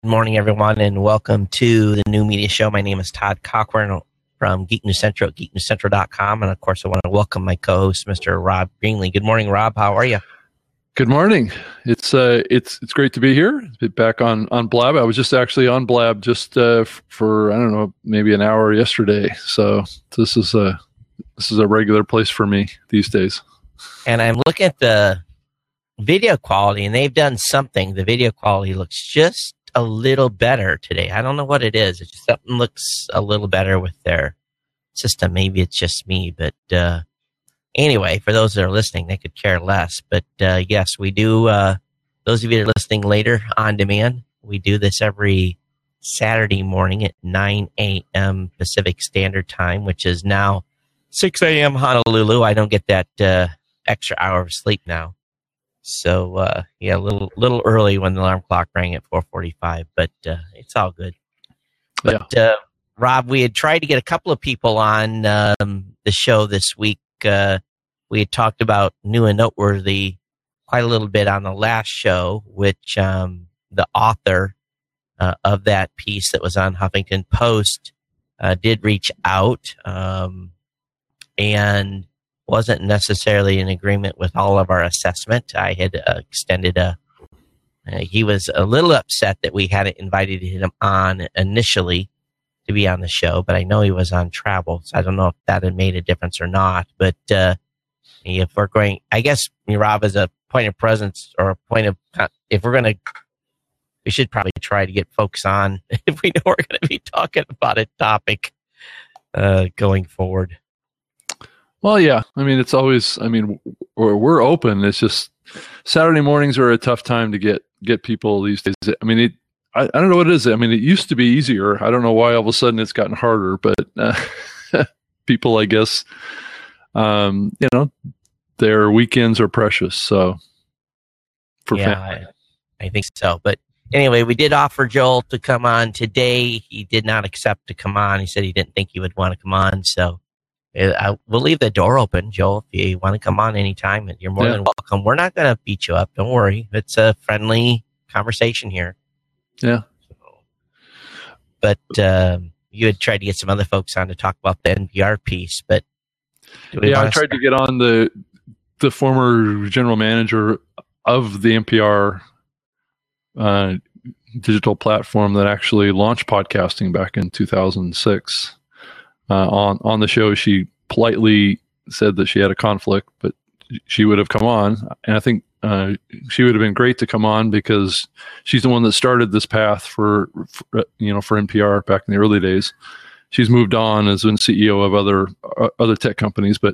Good morning, everyone, and welcome to the New Media Show. My name is Todd Cochran from Geek News Central at geeknewscentral.com. And, of course, I want to welcome my co-host, Mr. Rob Greenlee. Good morning, Rob. How are you? Good morning. It's great to be here. Back on Blab. I was just actually on Blab just for, I don't know, maybe an hour yesterday. So this is a regular place for me these days. And I'm looking at the video quality, and they've done something. The video quality looks just a little better today. I don't know what it is. It's just something looks a little better with their system. Maybe it's just me, but anyway, for those that are listening, they could care less. But yes, we do. Those of you that are listening later on demand, we do this every Saturday morning at 9 a.m. Pacific Standard Time, which is now 6 a.m. Honolulu. I don't get that extra hour of sleep now. So, yeah, a little early when the alarm clock rang at 4:45, but it's all good. But, Rob, we had tried to get a couple of people on the show this week. We had talked about new and noteworthy quite a little bit on the last show, which the author of that piece that was on Huffington Post did reach out and wasn't necessarily in agreement with all of our assessment. I had extended he was a little upset that we hadn't invited him on initially to be on the show, but I know he was on travel, so I don't know if that had made a difference or not. But if we're going, I guess, Rob, as a point of presence or a point of, if we're going to, we should probably try to get folks on if we know we're going to be talking about a topic going forward. Well, yeah. I mean, it's always, we're open. It's just Saturday mornings are a tough time to get people these days. I mean, I don't know what it is. I mean, it used to be easier. I don't know why all of a sudden it's gotten harder, but people, I guess, their weekends are precious. So for family. I think so. But anyway, we did offer Joel to come on today. He did not accept to come on. He said he didn't think he would want to come on. So we'll leave the door open, Joel. If you want to come on anytime, you're more than welcome. We're not going to beat you up. Don't worry. It's a friendly conversation here. Yeah. But you had tried to get some other folks on to talk about the NPR piece, but I tried to get on the former general manager of the NPR digital platform that actually launched podcasting back in 2006. On the show, she politely said that she had a conflict, but she would have come on. And I think she would have been great to come on because she's the one that started this path for NPR back in the early days. She's moved on as been CEO of other tech companies, but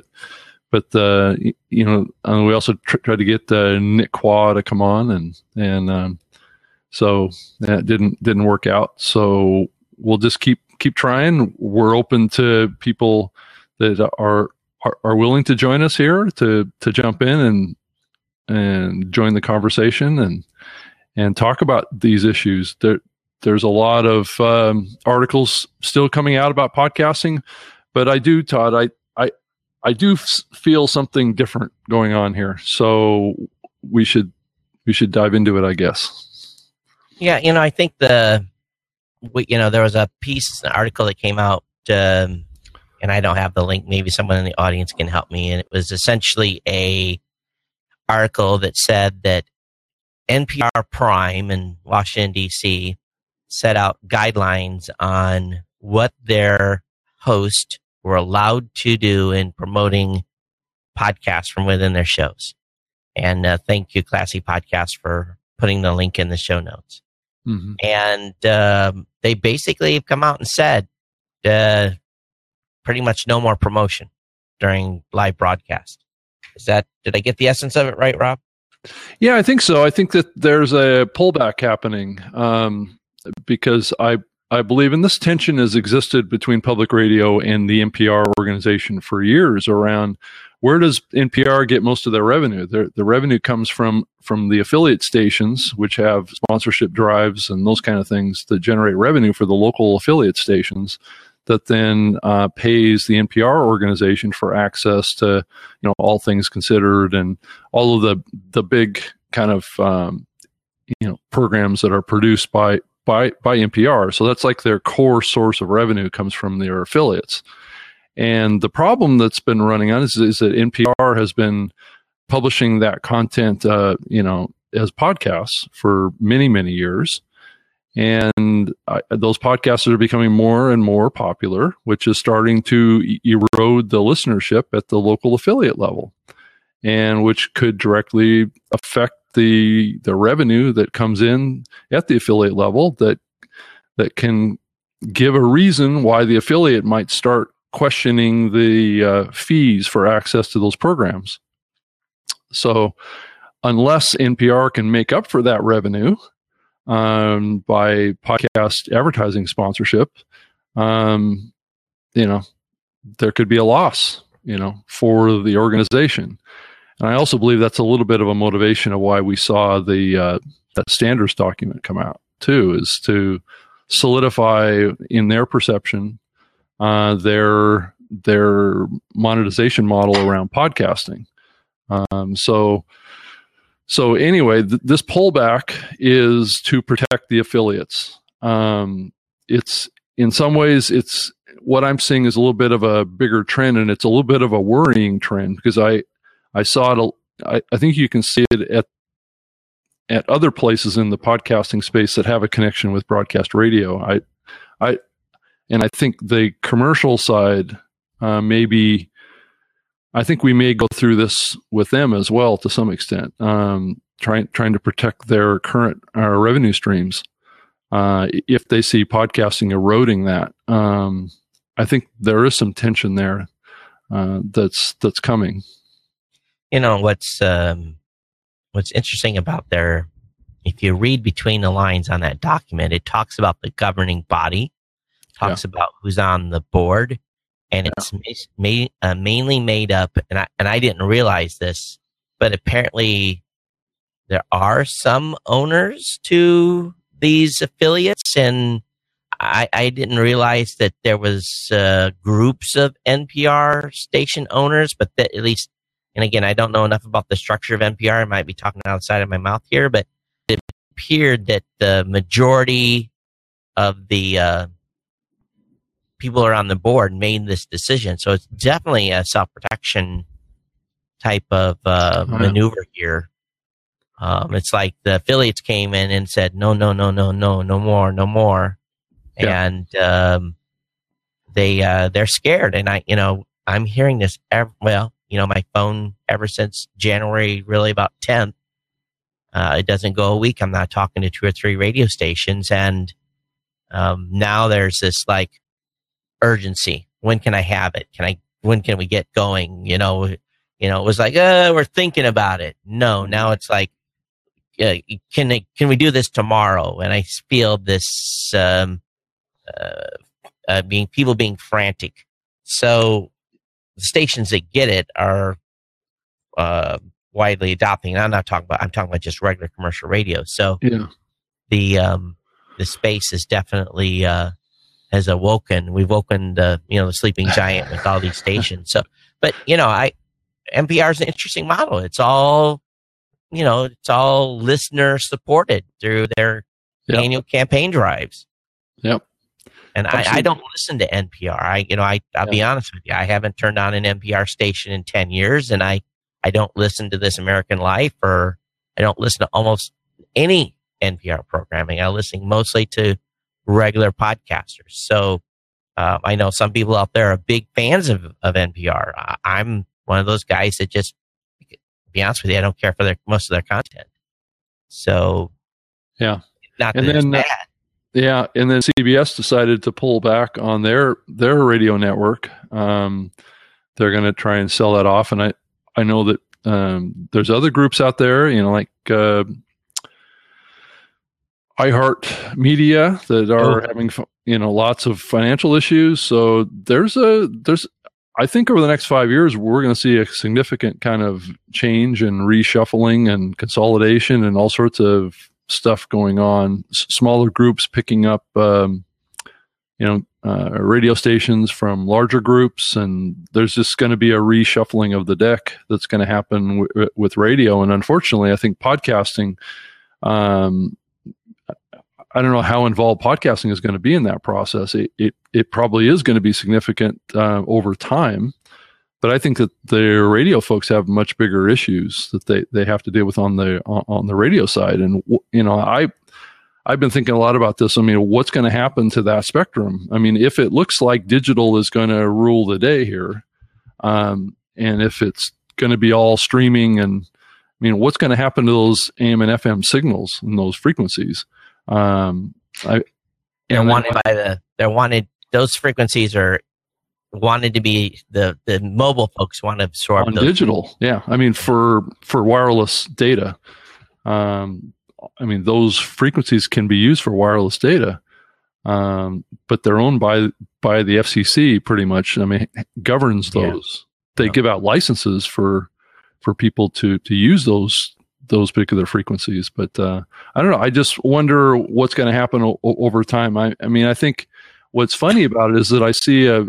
we also tried to get Nick Quah to come on, and so that didn't work out. So we'll just keep trying. We're open to people that are willing to join us here to jump in and join the conversation and talk about these issues. There's a lot of articles still coming out about podcasting, but I do, Todd, I do feel something different going on here. So we should dive into it, I guess. Yeah, I think there was an article that came out, and I don't have the link. Maybe someone in the audience can help me. And it was essentially a article that said that NPR Prime in Washington, D.C. set out guidelines on what their hosts were allowed to do in promoting podcasts from within their shows. And thank you, Classy Podcast, for putting the link in the show notes. Mm-hmm. And they basically have come out and said pretty much no more promotion during live broadcast. Did I get the essence of it right, Rob? Yeah, I think so. I think that there's a pullback happening because I believe, and this tension has existed between public radio and the NPR organization for years around where does NPR get most of their revenue? The revenue comes from the affiliate stations, which have sponsorship drives and those kind of things that generate revenue for the local affiliate stations that then pays the NPR organization for access to, All Things Considered and all of the big kind of, programs that are produced by by NPR. So that's like their core source of revenue comes from their affiliates. And the problem that's been running on is that NPR has been publishing that content, as podcasts for many, many years. And those podcasts are becoming more and more popular, which is starting to erode the listenership at the local affiliate level, and which could directly affect the revenue that comes in at the affiliate level that can give a reason why the affiliate might start questioning the fees for access to those programs. So unless NPR can make up for that revenue by podcast advertising sponsorship, there could be a loss, for the organization. And I also believe that's a little bit of a motivation of why we saw that standards document come out too, is to solidify in their perception their monetization model around podcasting. So anyway, this pullback is to protect the affiliates. It's in some ways, it's what I'm seeing is a little bit of a bigger trend, and it's a little bit of a worrying trend, because I saw it. I think you can see it at other places in the podcasting space that have a connection with broadcast radio. I think the commercial side maybe. I think we may go through this with them as well to some extent, trying to protect their current revenue streams. If they see podcasting eroding that, I think there is some tension there that's coming. What's interesting about if you read between the lines on that document, it talks about the governing body, talks about who's on the board. And it's mainly made up, and I didn't realize this, but apparently there are some owners to these affiliates, and I didn't realize that there was groups of NPR station owners, but that at least, and again, I don't know enough about the structure of NPR. I might be talking outside of my mouth here, but it appeared that the majority of the people are on the board made this decision. So it's definitely a self-protection type of maneuver here. It's like the affiliates came in and said, no more. Yeah. And they're scared. And I'm hearing this, my phone ever since January, really about 10th, it doesn't go a week. I'm not talking to 2 or 3 radio stations. And now there's this like, urgency. When can I have it? When can we get going? It was like, we're thinking about it. No, now it's like, can we do this tomorrow? And I feel this, people being frantic. So the stations that get it are, widely adopting. And I'm talking about just regular commercial radio. So the space is definitely, has awoken. We've woken the sleeping giant with all these stations. So, but NPR is an interesting model. It's all listener supported through their annual campaign drives. Yep. And I don't listen to NPR. I'll be honest with you. I haven't turned on an NPR station in 10 years, and I don't listen to This American Life, or I don't listen to almost any NPR programming. I listen mostly to regular podcasters. So I know some people out there are big fans of NPR. I'm one of those guys that just, to be honest with you, I don't care for most of their content. So not that it's bad. And then CBS decided to pull back on their radio network. They're going to try and sell that off, and I know that there's other groups out there, like iHeart Media that are having lots of financial issues. So there's I think over the next 5 years we're going to see a significant kind of change and reshuffling and consolidation and all sorts of stuff going on. Smaller groups picking up radio stations from larger groups, and there's just going to be a reshuffling of the deck that's going to happen with radio. And unfortunately, I think podcasting I don't know how involved podcasting is going to be in that process. It probably is going to be significant over time, but I think that the radio folks have much bigger issues that they have to deal with on the radio side. And I've been thinking a lot about this. I mean, what's going to happen to that spectrum? I mean, if it looks like digital is going to rule the day here, and if it's going to be all streaming, and I mean, what's going to happen to those AM and FM signals and those frequencies? Those frequencies are wanted to be the mobile folks want to absorb on those digital. Yeah. I mean, for wireless data, I mean, those frequencies can be used for wireless data, but they're owned by the FCC pretty much. I mean, governs those. Yeah. They give out licenses for people to use those particular frequencies. But I don't know. I just wonder what's going to happen over time. I mean, I think what's funny about it is that I see a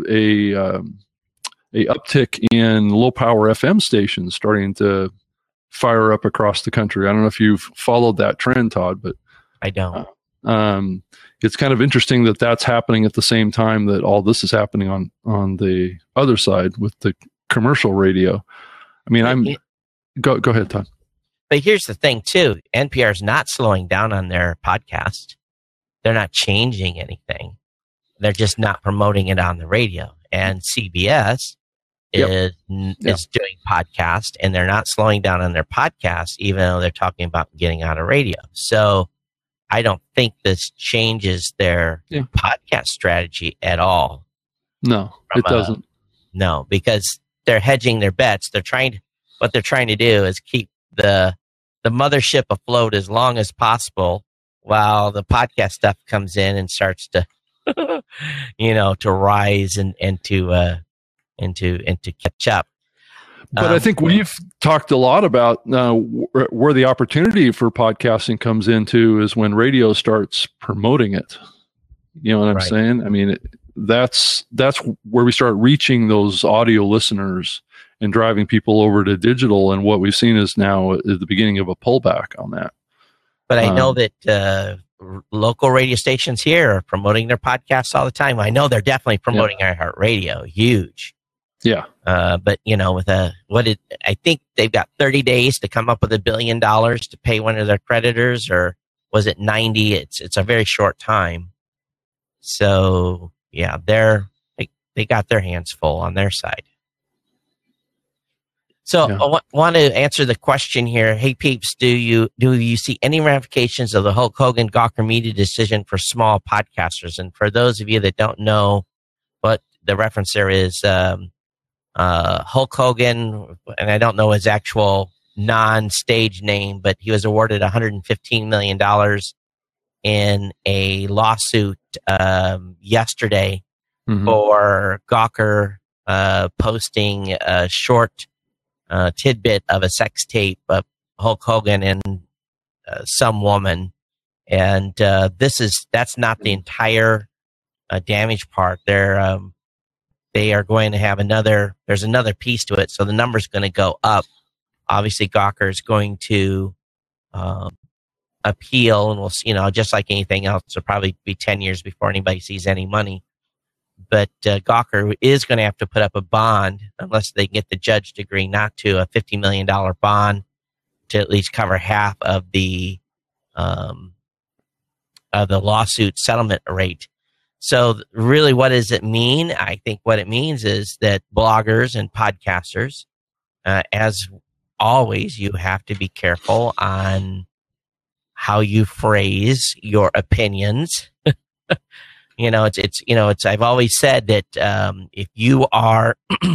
uptick in low power FM stations starting to fire up across the country. I don't know if you've followed that trend, Todd, but I don't. It's kind of interesting that that's happening at the same time that all this is happening on the other side with the commercial radio. I mean, go ahead, Todd. But here's the thing too. NPR is not slowing down on their podcast. They're not changing anything. They're just not promoting it on the radio. And CBS is doing podcast, and they're not slowing down on their podcast, even though they're talking about getting out of radio. So I don't think this changes their podcast strategy at all. No, it doesn't. No, because they're hedging their bets. What they're trying to do is keep the mothership afloat as long as possible while the podcast stuff comes in and starts to, to rise and to catch up. But I think we've talked a lot about where the opportunity for podcasting comes into is when radio starts promoting it. You know what I'm saying? I mean, that's where we start reaching those audio listeners and driving people over to digital. And what we've seen is now the beginning of a pullback on that. But I know that local radio stations here are promoting their podcasts all the time. I know they're definitely promoting iHeartRadio. Huge. Yeah. But I think they've got 30 days to come up with $1 billion to pay one of their creditors, or was it 90? It's a very short time. So yeah, they got their hands full on their side. So I want to answer the question here. Hey peeps, do you see any ramifications of the Hulk Hogan Gawker Media decision for small podcasters? And for those of you that don't know what the reference there is, Hulk Hogan, and I don't know his actual non-stage name, but he was awarded $115 million in a lawsuit yesterday for Gawker posting a short tidbit of a sex tape of Hulk Hogan and some woman, and that's not the entire damage part. They are going to have there's another piece to it, so the number's going to go up. Obviously, Gawker is going to appeal, and we'll, just like anything else, it'll probably be 10 years before anybody sees any money. But Gawker is going to have to put up a bond, unless they get the judge to agree not to, a $50 million bond to at least cover half of the lawsuit settlement rate. So really, what does it mean? I think what it means is that bloggers and podcasters, as always, you have to be careful on how you phrase your opinions. I've always said that if you are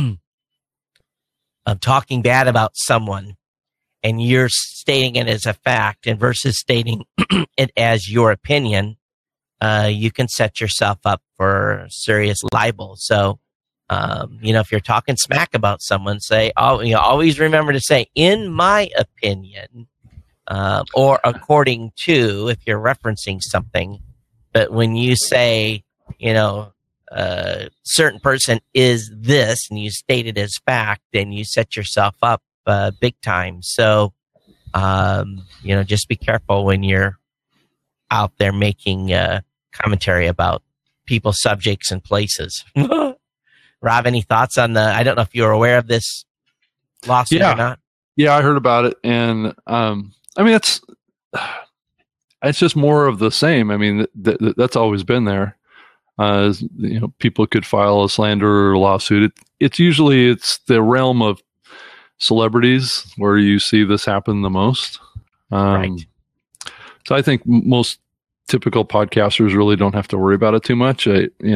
talking bad about someone and you're stating it as a fact and versus stating it as your opinion, you can set yourself up for serious libel. So, if you're talking smack about someone, say, always remember to say, in my opinion, or according to, if you're referencing something. But when you say, certain person is this, and you state it as fact, then you set yourself up big time. So, just be careful when you're out there making commentary about people's subjects and places. Rob, any thoughts on I don't know if you're aware of this lawsuit or not? Yeah, I heard about it. And I mean, it's just more of the same. I mean, that's always been there. People could file a slander lawsuit. It's usually the realm of celebrities where you see this happen the most. Right. So I think most typical podcasters really don't have to worry about it too much.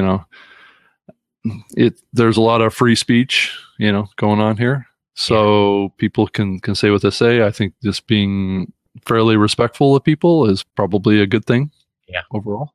There's a lot of free speech, going on here. So people can say what they say. I think just being fairly respectful of people is probably a good thing. Yeah. Overall.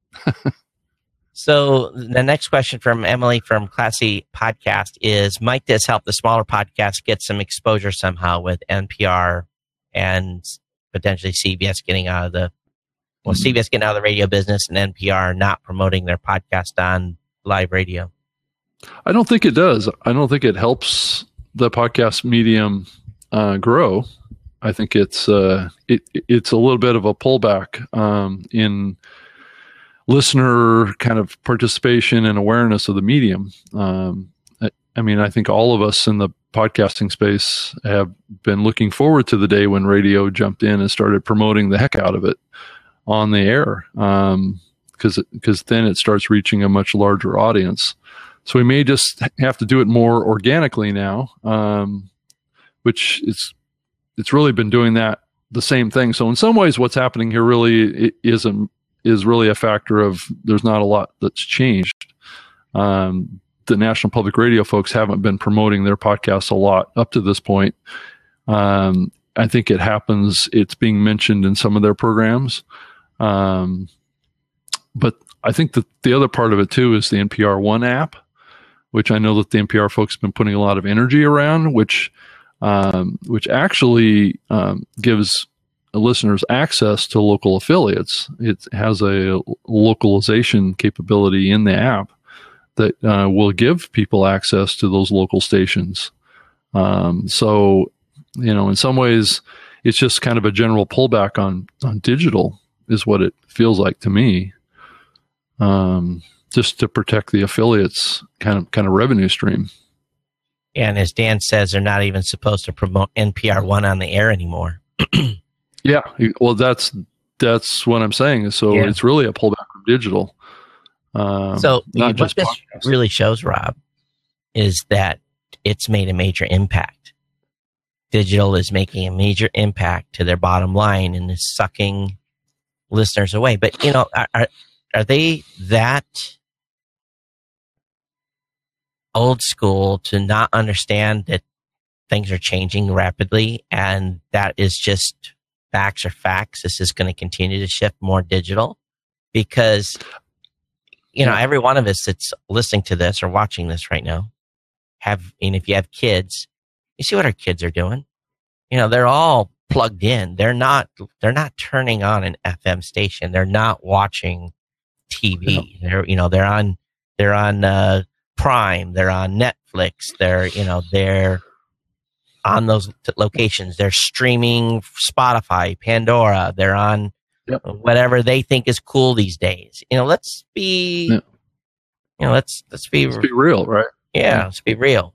So the next question from Emily from Classy Podcast is, might this help the smaller podcasts get some exposure somehow with NPR and potentially CBS getting out of CBS getting out of the radio business and NPR not promoting their podcast on live radio? I don't think it does. I don't think it helps the podcast medium grow. I think it's a little bit of a pullback in listener kind of participation and awareness of the medium. I mean, I think all of us in the podcasting space have been looking forward to the day when radio jumped in and started promoting the heck out of it on the air, because then it starts reaching a much larger audience. So we may just have to do it more organically now, which it's really been doing that the same thing. So in some ways, what's happening here really is really a factor of there's not a lot that's changed. The National Public Radio folks haven't been promoting their podcasts a lot up to this point. I think it's being mentioned in some of their programs. But I think that the other part of it too is the NPR One app, which I know that the NPR folks have been putting a lot of energy around, which actually gives listeners access to local affiliates. It has a localization capability in the app that will give people access to those local stations. So, in some ways, it's just kind of a general pullback on digital is what it feels like to me, just to protect the affiliates' kind of revenue stream. And as Dan says, they're not even supposed to promote NPR One on the air anymore. Yeah, well, that's what I'm saying. So It's really a pullback from digital. So what this really shows, Rob, is that it's made a major impact. Digital is making a major impact to their bottom line and is sucking listeners away. But, are they that old school to not understand that things are changing rapidly and that is just facts are facts? This is going to continue to shift more digital because, every one of us that's listening to this or watching this right now if you have kids, you see what our kids are doing. They're all plugged in. They're not turning on an FM station. They're not watching TV. No. They're on Prime. They're on Netflix. They're on those locations. They're streaming Spotify, Pandora. They're on whatever they think is cool these days. Let's be real, right? Yeah, let's be real.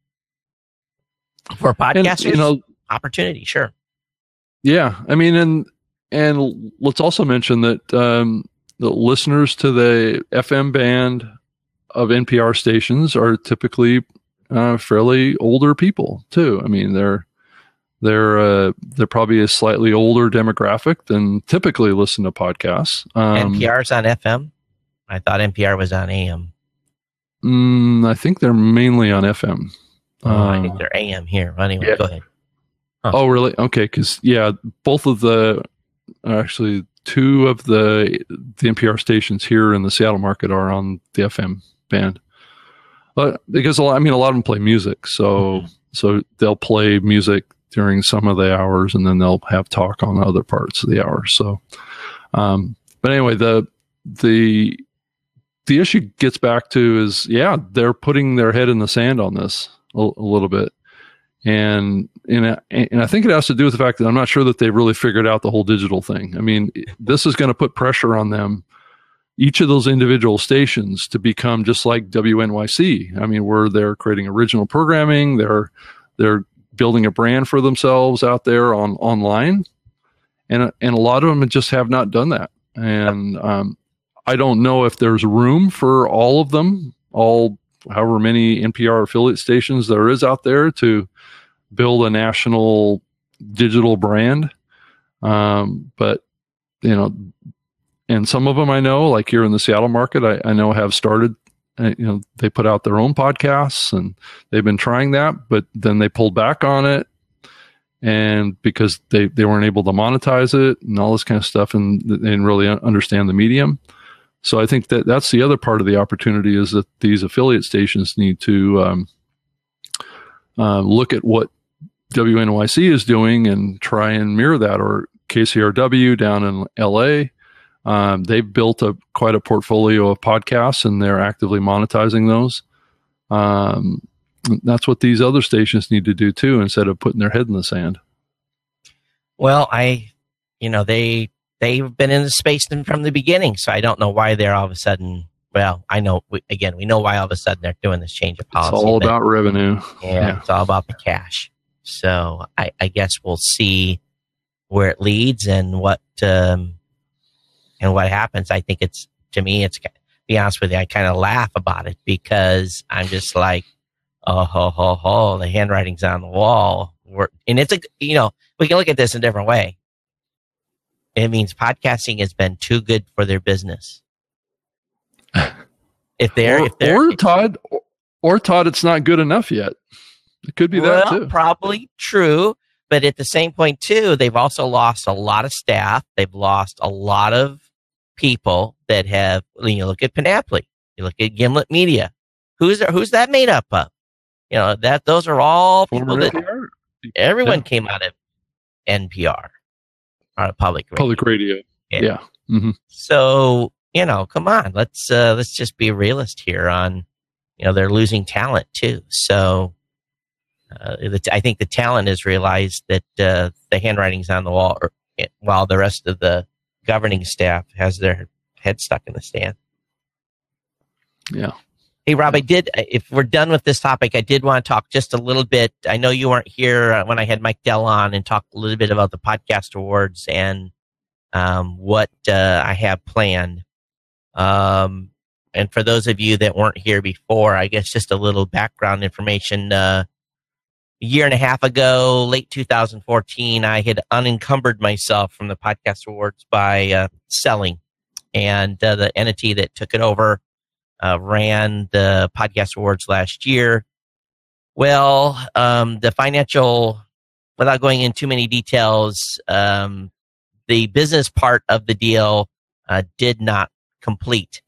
For podcasters, opportunity, sure. Yeah, I mean, and let's also mention that the listeners to the FM band of NPR stations are typically fairly older people too. I mean, they're probably a slightly older demographic than typically listen to podcasts. NPR's on FM. I thought NPR was on AM. I think they're mainly on FM. I think they're AM here. Anyway, go ahead. Huh. Oh, really? Okay, because both of actually two of the NPR stations here in the Seattle market are on the FM band. Because a lot of them play music, so they'll play music during some of the hours, and then they'll have talk on other parts of the hour. So, but anyway, the issue gets back to is they're putting their head in the sand on this a little bit, And I think it has to do with the fact that I'm not sure that they've really figured out the whole digital thing. I mean, this is going to put pressure on them, each of those individual stations, to become just like WNYC. I mean, where they're creating original programming, they're building a brand for themselves out there online, and a lot of them just have not done that. And I don't know if there's room for all of them, however many NPR affiliate stations there is out there, to build a national digital brand. But, and some of them I know, like here in the Seattle market, I know have started, they put out their own podcasts and they've been trying that, but then they pulled back on it, and because they weren't able to monetize it and all this kind of stuff, and they didn't really understand the medium. So I think that's the other part of the opportunity, is that these affiliate stations need to look at what WNYC is doing and try and mirror that, or KCRW down in LA. They've built quite a portfolio of podcasts, and they're actively monetizing those. That's what these other stations need to do too, instead of putting their head in the sand. Well, they've been in the space from the beginning, so I don't know why they're all of a sudden. Well, I know, we know why all of a sudden they're doing this change of policy. It's all about revenue. Yeah, it's all about the cash. So I guess we'll see where it leads and what happens. I think to be honest with you, I kind of laugh about it, because I'm just like, the handwriting's on the wall. And it's we can look at this in a different way. It means podcasting has been too good for their business. Todd, it's not good enough yet. It could be that too. Probably true. But at the same point too, they've also lost a lot of staff. They've lost a lot of people that have, look at Panoply, you look at Gimlet Media. Who's that made up of? Those are all people that everyone came out of NPR, or public radio. Yeah. Mm-hmm. So, come on, let's just be a realist here on, they're losing talent too. So, I think the talent has realized that the handwriting's on the wall, while the rest of the governing staff has their head stuck in the sand. Yeah. Hey, Rob, if we're done with this topic, I did want to talk just a little bit. I know you weren't here when I had Mike Dell on, and talk a little bit about the podcast awards and what I have planned. And for those of you that weren't here before, I guess just a little background information. A year and a half ago, late 2014, I had unencumbered myself from the podcast awards by selling, and the entity that took it over ran the podcast awards last year. Well, the financial, without going into too many details, the business part of the deal did not complete.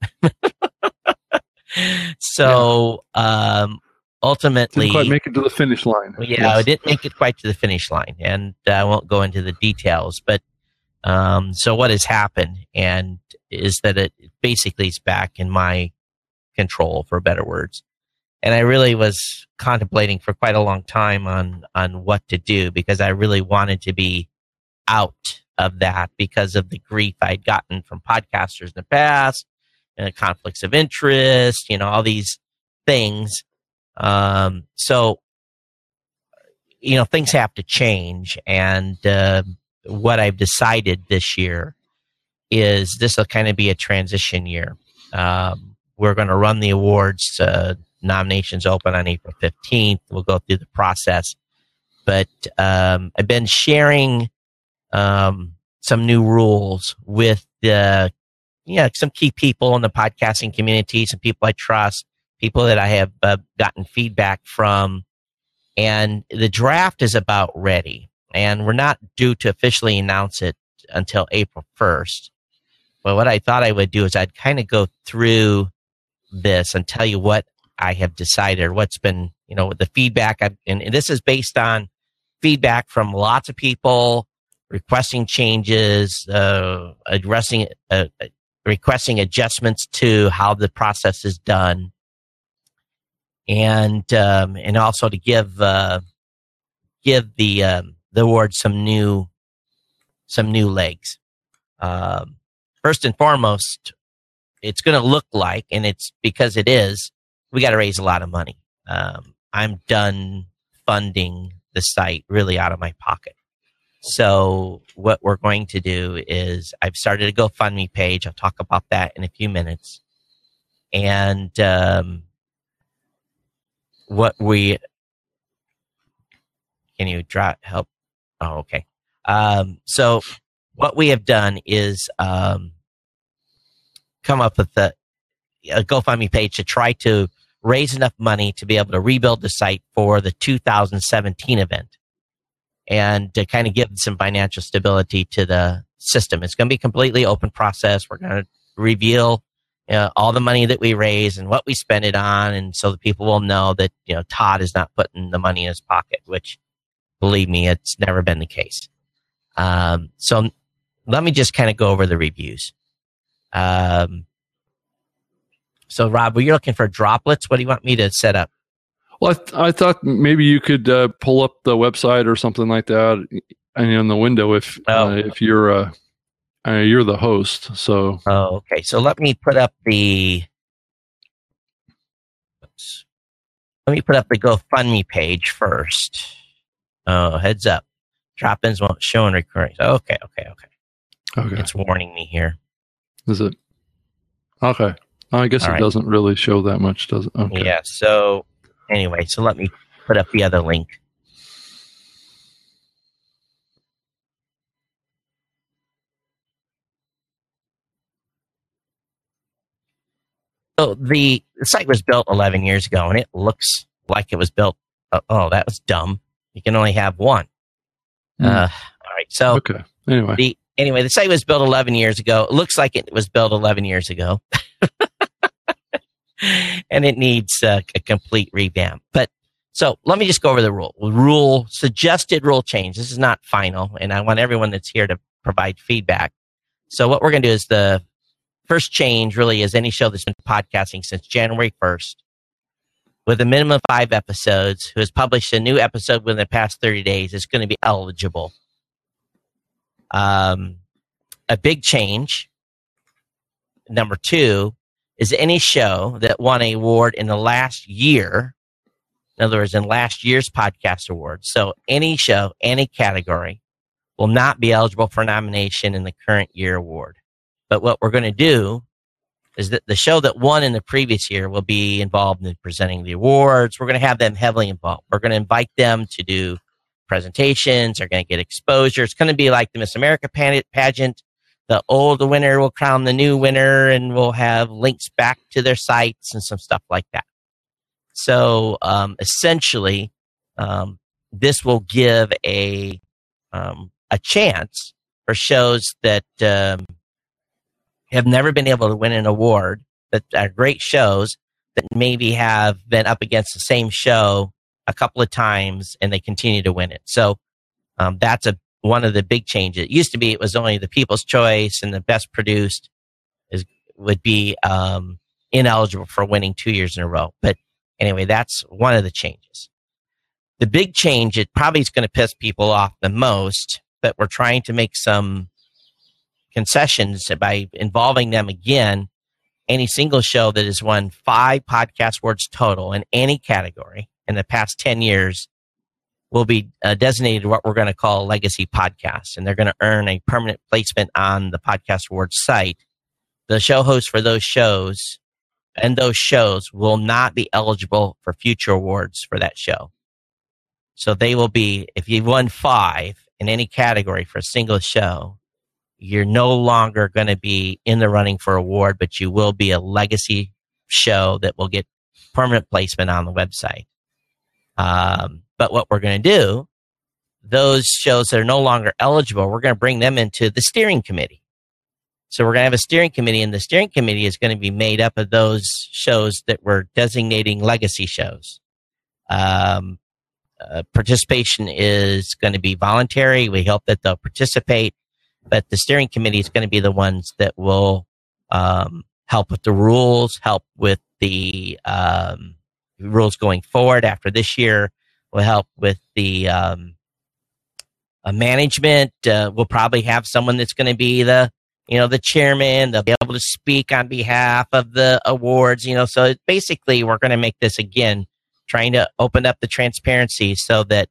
So, ultimately, didn't quite make it to the finish line. Yeah, yes. I didn't make it quite to the finish line, and I won't go into the details. But so what has happened, and is that it basically is back in my control, for better words. And I really was contemplating for quite a long time on what to do, because I really wanted to be out of that because of the grief I'd gotten from podcasters in the past, and conflicts of interest, all these things. So, things have to change. And what I've decided this year is this will kind of be a transition year. We're going to run the awards. Nominations open on April 15th. We'll go through the process. But I've been sharing some new rules with some key people in the podcasting community, some people I trust, people that I have gotten feedback from. And the draft is about ready. And we're not due to officially announce it until April 1st. But what I thought I would do is I'd kind of go through this and tell you what I have decided, what's been, the feedback. And this is based on feedback from lots of people requesting changes, requesting adjustments to how the process is done. And also to give give the award some new legs. First and foremost, it's going to look like, and it's because it is, we got to raise a lot of money. I'm done funding the site really out of my pocket. So what we're going to do is I've started a GoFundMe page. I'll talk about that in a few minutes. And what we can you help? Oh, okay. So what we have done is come up with a GoFundMe page to try to raise enough money to be able to rebuild the site for the 2017 event and to kind of give some financial stability to the system. It's going to be a completely open process. We're going to reveal all the money that we raise and what we spend it on, and so that people will know that Todd is not putting the money in his pocket, which, believe me, it's never been the case. So let me just kind of go over the reviews. So, Rob, were you looking for droplets? What do you want me to set up? Well, I thought maybe you could pull up the website or something like that, and in the window if you're the host. So. Oh, okay. So let me put up the. Let me put up the GoFundMe page first. Oh, heads up. Drop-ins won't show in recurring. Okay. It's warning me here. Is it? Okay. I guess it doesn't really show that much, does it? Okay. Yeah. So anyway, so let me put up the other link. So the site was built 11 years ago, and it looks like it was built. Oh, that was dumb. You can only have one. All right. So okay. Anyway, the site was built 11 years ago. It looks like it was built 11 years ago. And it needs a complete revamp. But so let me just go over the suggested rule change. This is not final, and I want everyone that's here to provide feedback. So what we're going to do is the first change really is any show that's been podcasting since January 1st with a minimum of 5 episodes who has published a new episode within the past 30 days is going to be eligible. A big change, number 2, is any show that won an award in the last year, in other words, in last year's podcast award. So any show, any category will not be eligible for nomination in the current year award. But what we're going to do is that the show that won in the previous year will be involved in presenting the awards. We're going to have them heavily involved. We're going to invite them to do presentations. They're going to get exposure. It's going to be like the Miss America pageant. The winner will crown the new winner, and we'll have links back to their sites and some stuff like that. So essentially, this will give a chance for shows that have never been able to win an award, that are great shows, that maybe have been up against the same show a couple of times and they continue to win it. So that's one of the big changes. It used to be it was only the People's Choice and the best produced would be ineligible for winning 2 years in a row. But anyway, that's one of the changes. The big change, it probably is going to piss people off the most, but we're trying to make some concessions by involving them again. Any single show that has won 5 podcast awards total in any category in the past 10 years will be designated what we're going to call legacy podcasts, and they're going to earn a permanent placement on the Podcast Awards site. The show hosts for those shows and those shows will not be eligible for future awards for that show. So they will be, if you've won 5 in any category for a single show, you're no longer going to be in the running for award, but you will be a legacy show that will get permanent placement on the website. But what we're going to do, those shows that are no longer eligible, we're going to bring them into the steering committee. So we're going to have a steering committee, and the steering committee is going to be made up of those shows that we're designating legacy shows. Participation is going to be voluntary. We hope that they'll participate, but the steering committee is going to be the ones that will help with the rules, help with the rules going forward after this year. We'll help with the management. We'll probably have someone that's going to be the chairman. They'll be able to speak on behalf of the awards. So basically, we're going to make this again, trying to open up the transparency so that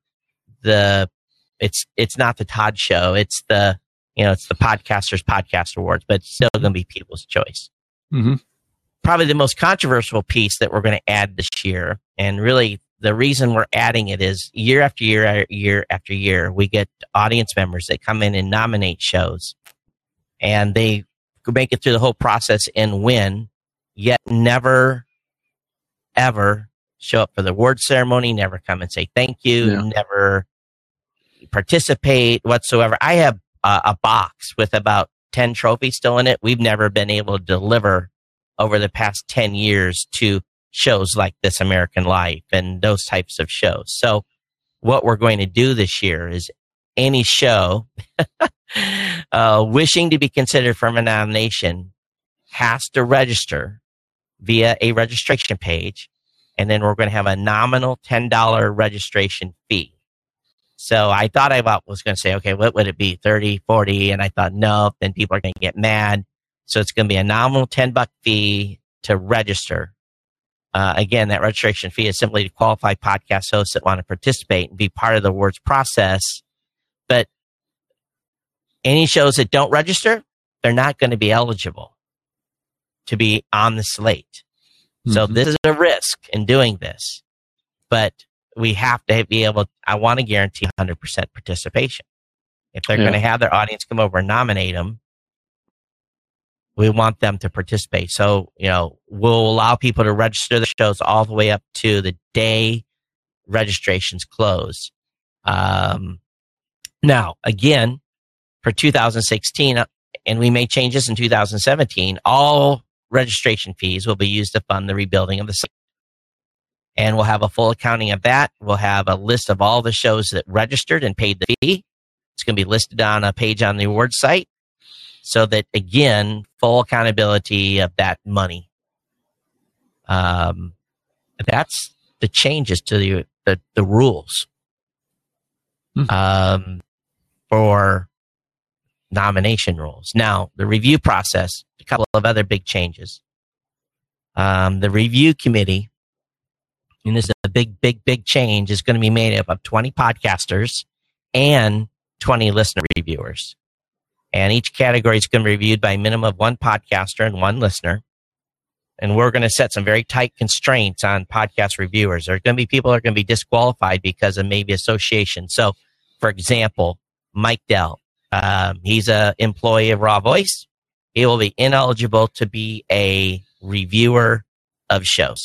it's not the Todd Show. It's the Podcasters Podcast Awards, but it's still going to be People's Choice. Mm-hmm. Probably the most controversial piece that we're going to add this year, and really the reason we're adding it is year after year, we get audience members that come in and nominate shows, and they make it through the whole process and win, yet never, ever show up for the award ceremony, never come and say thank you, never participate whatsoever. I have a box with about 10 trophies still in it. We've never been able to deliver over the past 10 years to shows like This American Life and those types of shows. So what we're going to do this year is any show wishing to be considered for a nomination has to register via a registration page, and then we're going to have a nominal $10 registration fee. So I thought I was going to say, okay, what would it be, 30, 40? And I thought, no, then people are going to get mad. So it's going to be a nominal $10 fee to register. Again, that registration fee is simply to qualify podcast hosts that want to participate and be part of the awards process. But any shows that don't register, they're not going to be eligible to be on the slate. Mm-hmm. So this is a risk in doing this. But we have to be able, I want to guarantee 100% participation. If they're going to have their audience come over and nominate them, we want them to participate. So, we'll allow people to register the shows all the way up to the day registrations close. Now, again, for 2016, and we may change this in 2017, all registration fees will be used to fund the rebuilding of the site. And we'll have a full accounting of that. We'll have a list of all the shows that registered and paid the fee. It's going to be listed on a page on the award site, so that, again, full accountability of that money. That's the changes to the rules for nomination rules. Now, the review process, a couple of other big changes. The review committee, and this is a big change, is going to be made up of 20 podcasters and 20 listener reviewers. And each category is going to be reviewed by a minimum of one podcaster and one listener. And we're going to set some very tight constraints on podcast reviewers. There are going to be people that are going to be disqualified because of maybe association. So, for example, Mike Dell, he's an employee of Raw Voice. He will be ineligible to be a reviewer of shows.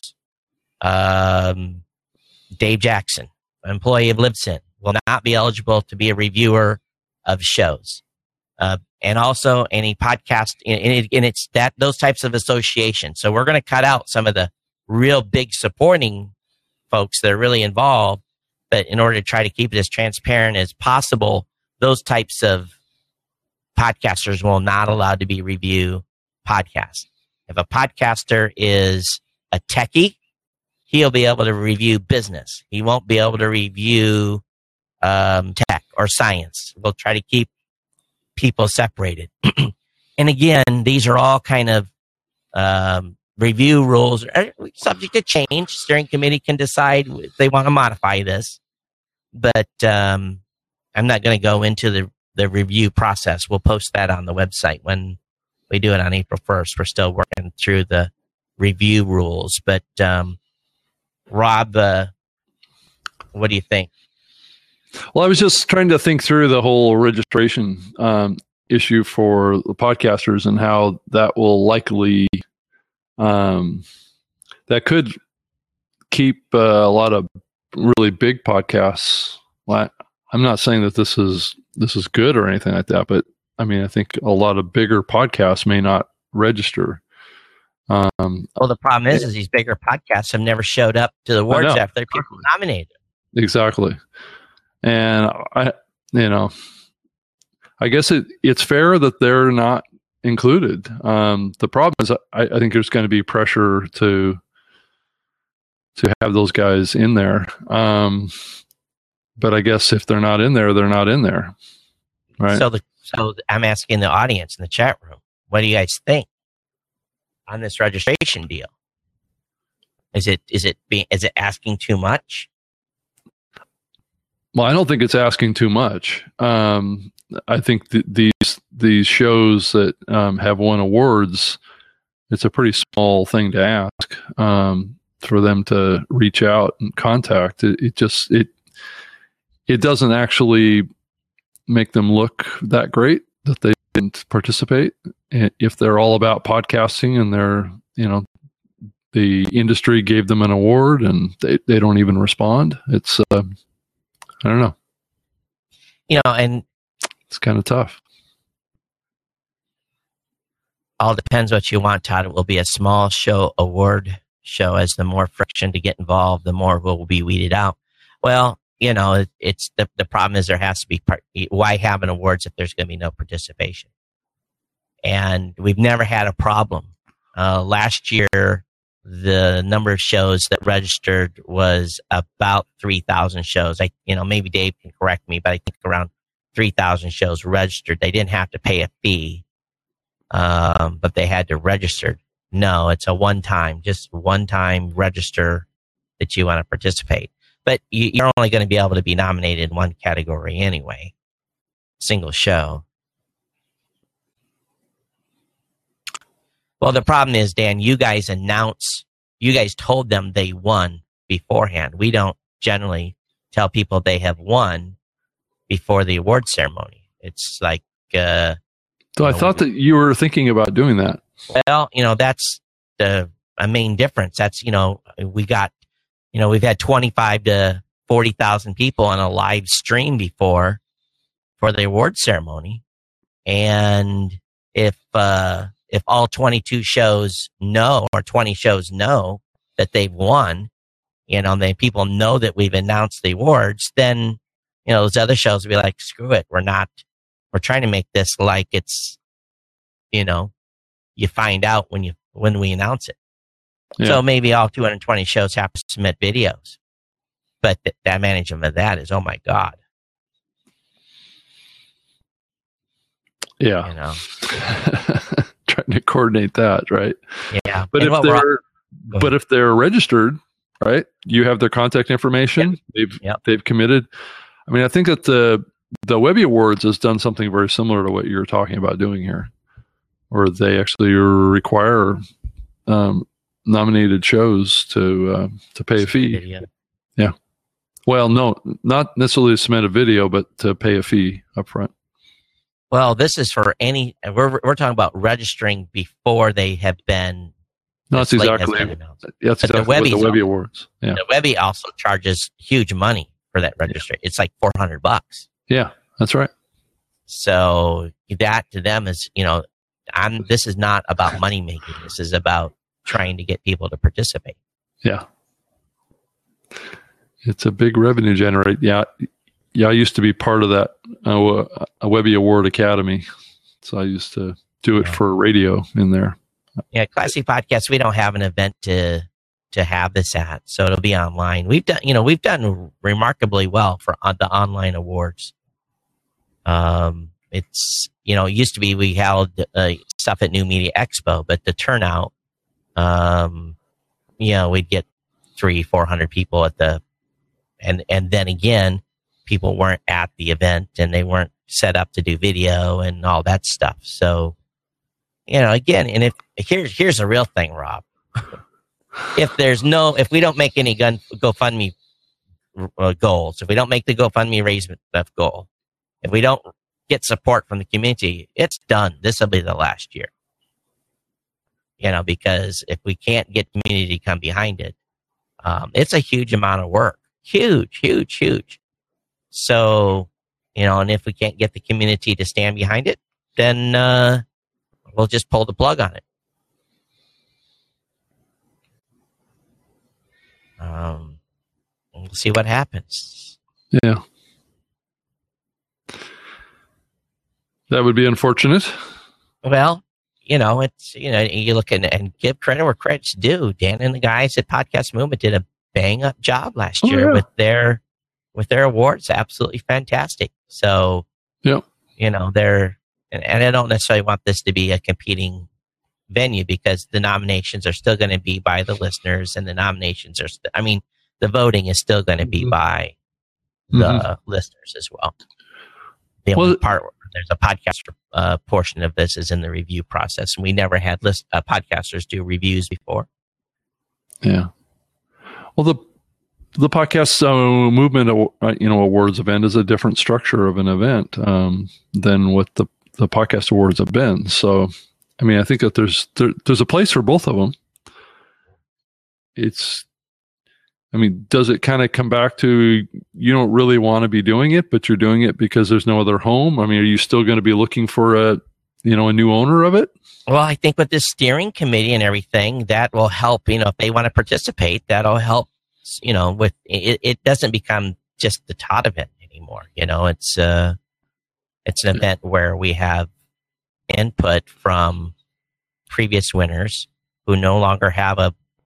Dave Jackson, an employee of Libsyn, will not be eligible to be a reviewer of shows. And also any podcast, and it's those types of associations. So we're going to cut out some of the real big supporting folks that are really involved, but in order to try to keep it as transparent as possible, those types of podcasters will not allowed to be review podcasts. If a podcaster is a techie, he'll be able to review business. He won't be able to review tech or science. We'll try to keep people separated. And again, these are all kind of review rules are subject to change. Steering committee can decide if they want to modify this, but I'm not going to go into the review process. We'll post that on the website when we do it on April 1st. We're still working through the review rules, but Rob, what do you think? Well, I was just trying to think through the whole registration issue for the podcasters and how that will likely that could keep a lot of really big podcasts. I'm not saying that this is good or anything like that, but I mean, I think a lot of bigger podcasts may not register. Well, the problem is these bigger podcasts have never showed up to the awards after their people nominated. Exactly. And I guess it's fair that they're not included. The problem is I think there's going to be pressure to have those guys in there. But I guess if they're not in there, they're not in there, right? So I'm asking the audience in the chat room, what do you guys think on this registration deal? Is it asking too much? Well, I don't think it's asking too much. I think these shows that have won awards, it's a pretty small thing to ask for them to reach out and contact. It doesn't actually make them look that great that they didn't participate. If they're all about podcasting and the industry gave them an award and they don't even respond, it's I don't know. And it's kind of tough. All depends what you want, Todd. It will be a small show award show. As the more friction to get involved, the more will be weeded out. Well, it's the problem is there has to be why have an awards if there's going to be no participation? And we've never had a problem. Last year, the number of shows that registered was about 3,000 shows. Maybe Dave can correct me, but I think around 3,000 shows registered. They didn't have to pay a fee, but they had to register. No, it's a one-time register that you want to participate. But you're only going to be able to be nominated in one category anyway. Single show. Well, the problem is, Dan, you guys told them they won beforehand. We don't generally tell people they have won before the award ceremony. It's like... So I thought that you were thinking about doing that. Well, that's a main difference. That's, we've had 25 to 40,000 people on a live stream before for the award ceremony. And if all 22 shows know, or 20 shows know that they've won, then people know that we've announced the awards, then, those other shows will be like, screw it. We're trying to make this like it's, you find out when we announce it. Yeah. So maybe all 220 shows have to submit videos. But that management of that is, oh my God. Yeah. Trying to coordinate that, right? Yeah. But if they're registered, right? You have their contact information. Yep. They've committed. I mean, I think that the Webby Awards has done something very similar to what you're talking about doing here, where they actually require nominated shows to pay a fee. Video. Yeah. Well, no, not necessarily to submit a video, but to pay a fee up front. Well, this is for we're talking about registering before they have been. No, that's exactly what the Webby Awards. Yeah. The Webby also charges huge money for that registration. Yeah. It's like $400. Yeah, that's right. So that to them is, this is not about money making. This is about trying to get people to participate. Yeah. It's a big revenue generator. Yeah. I used to be part of that a Webby Award Academy. So I used to do it for radio in there. Yeah, Classy Podcast, we don't have an event to have this at, so it'll be online. We've done remarkably well for the online awards. It's, it used to be we held stuff at New Media Expo, but the turnout, we'd get 300-400 people at and then again, people weren't at the event and they weren't set up to do video and all that stuff. So, again, and here's the real thing, Rob. If we don't make any GoFundMe goals, if we don't make the GoFundMe raise goal, if we don't get support from the community, it's done. This will be the last year. Because if we can't get community to come behind it, it's a huge amount of work. Huge, huge, huge. So, and if we can't get the community to stand behind it, then we'll just pull the plug on it. We'll see what happens. Yeah. That would be unfortunate. Well, it's, you look and give credit where credit's due. Dan and the guys at Podcast Movement did a bang up job last year with their with their awards, absolutely fantastic. So, Yep. you know, and I don't necessarily want this to be a competing venue because the nominations are still going to be by the listeners, and the nominations are, the voting is still going to be by the listeners as well. The only part where there's a podcaster portion of this is in the review process, and we never had podcasters do reviews before. Yeah. Well, the podcast movement, awards event is a different structure of an event than what the podcast awards have been. So, I think that there's a place for both of them. Does it kind of come back to you don't really want to be doing it, but you're doing it because there's no other home? Are you still going to be looking for a new owner of it? Well, I think with this steering committee and everything, that will help, if they want to participate, that'll help, with it doesn't become just the Todd event anymore. It's an event where we have input from previous winners who no longer have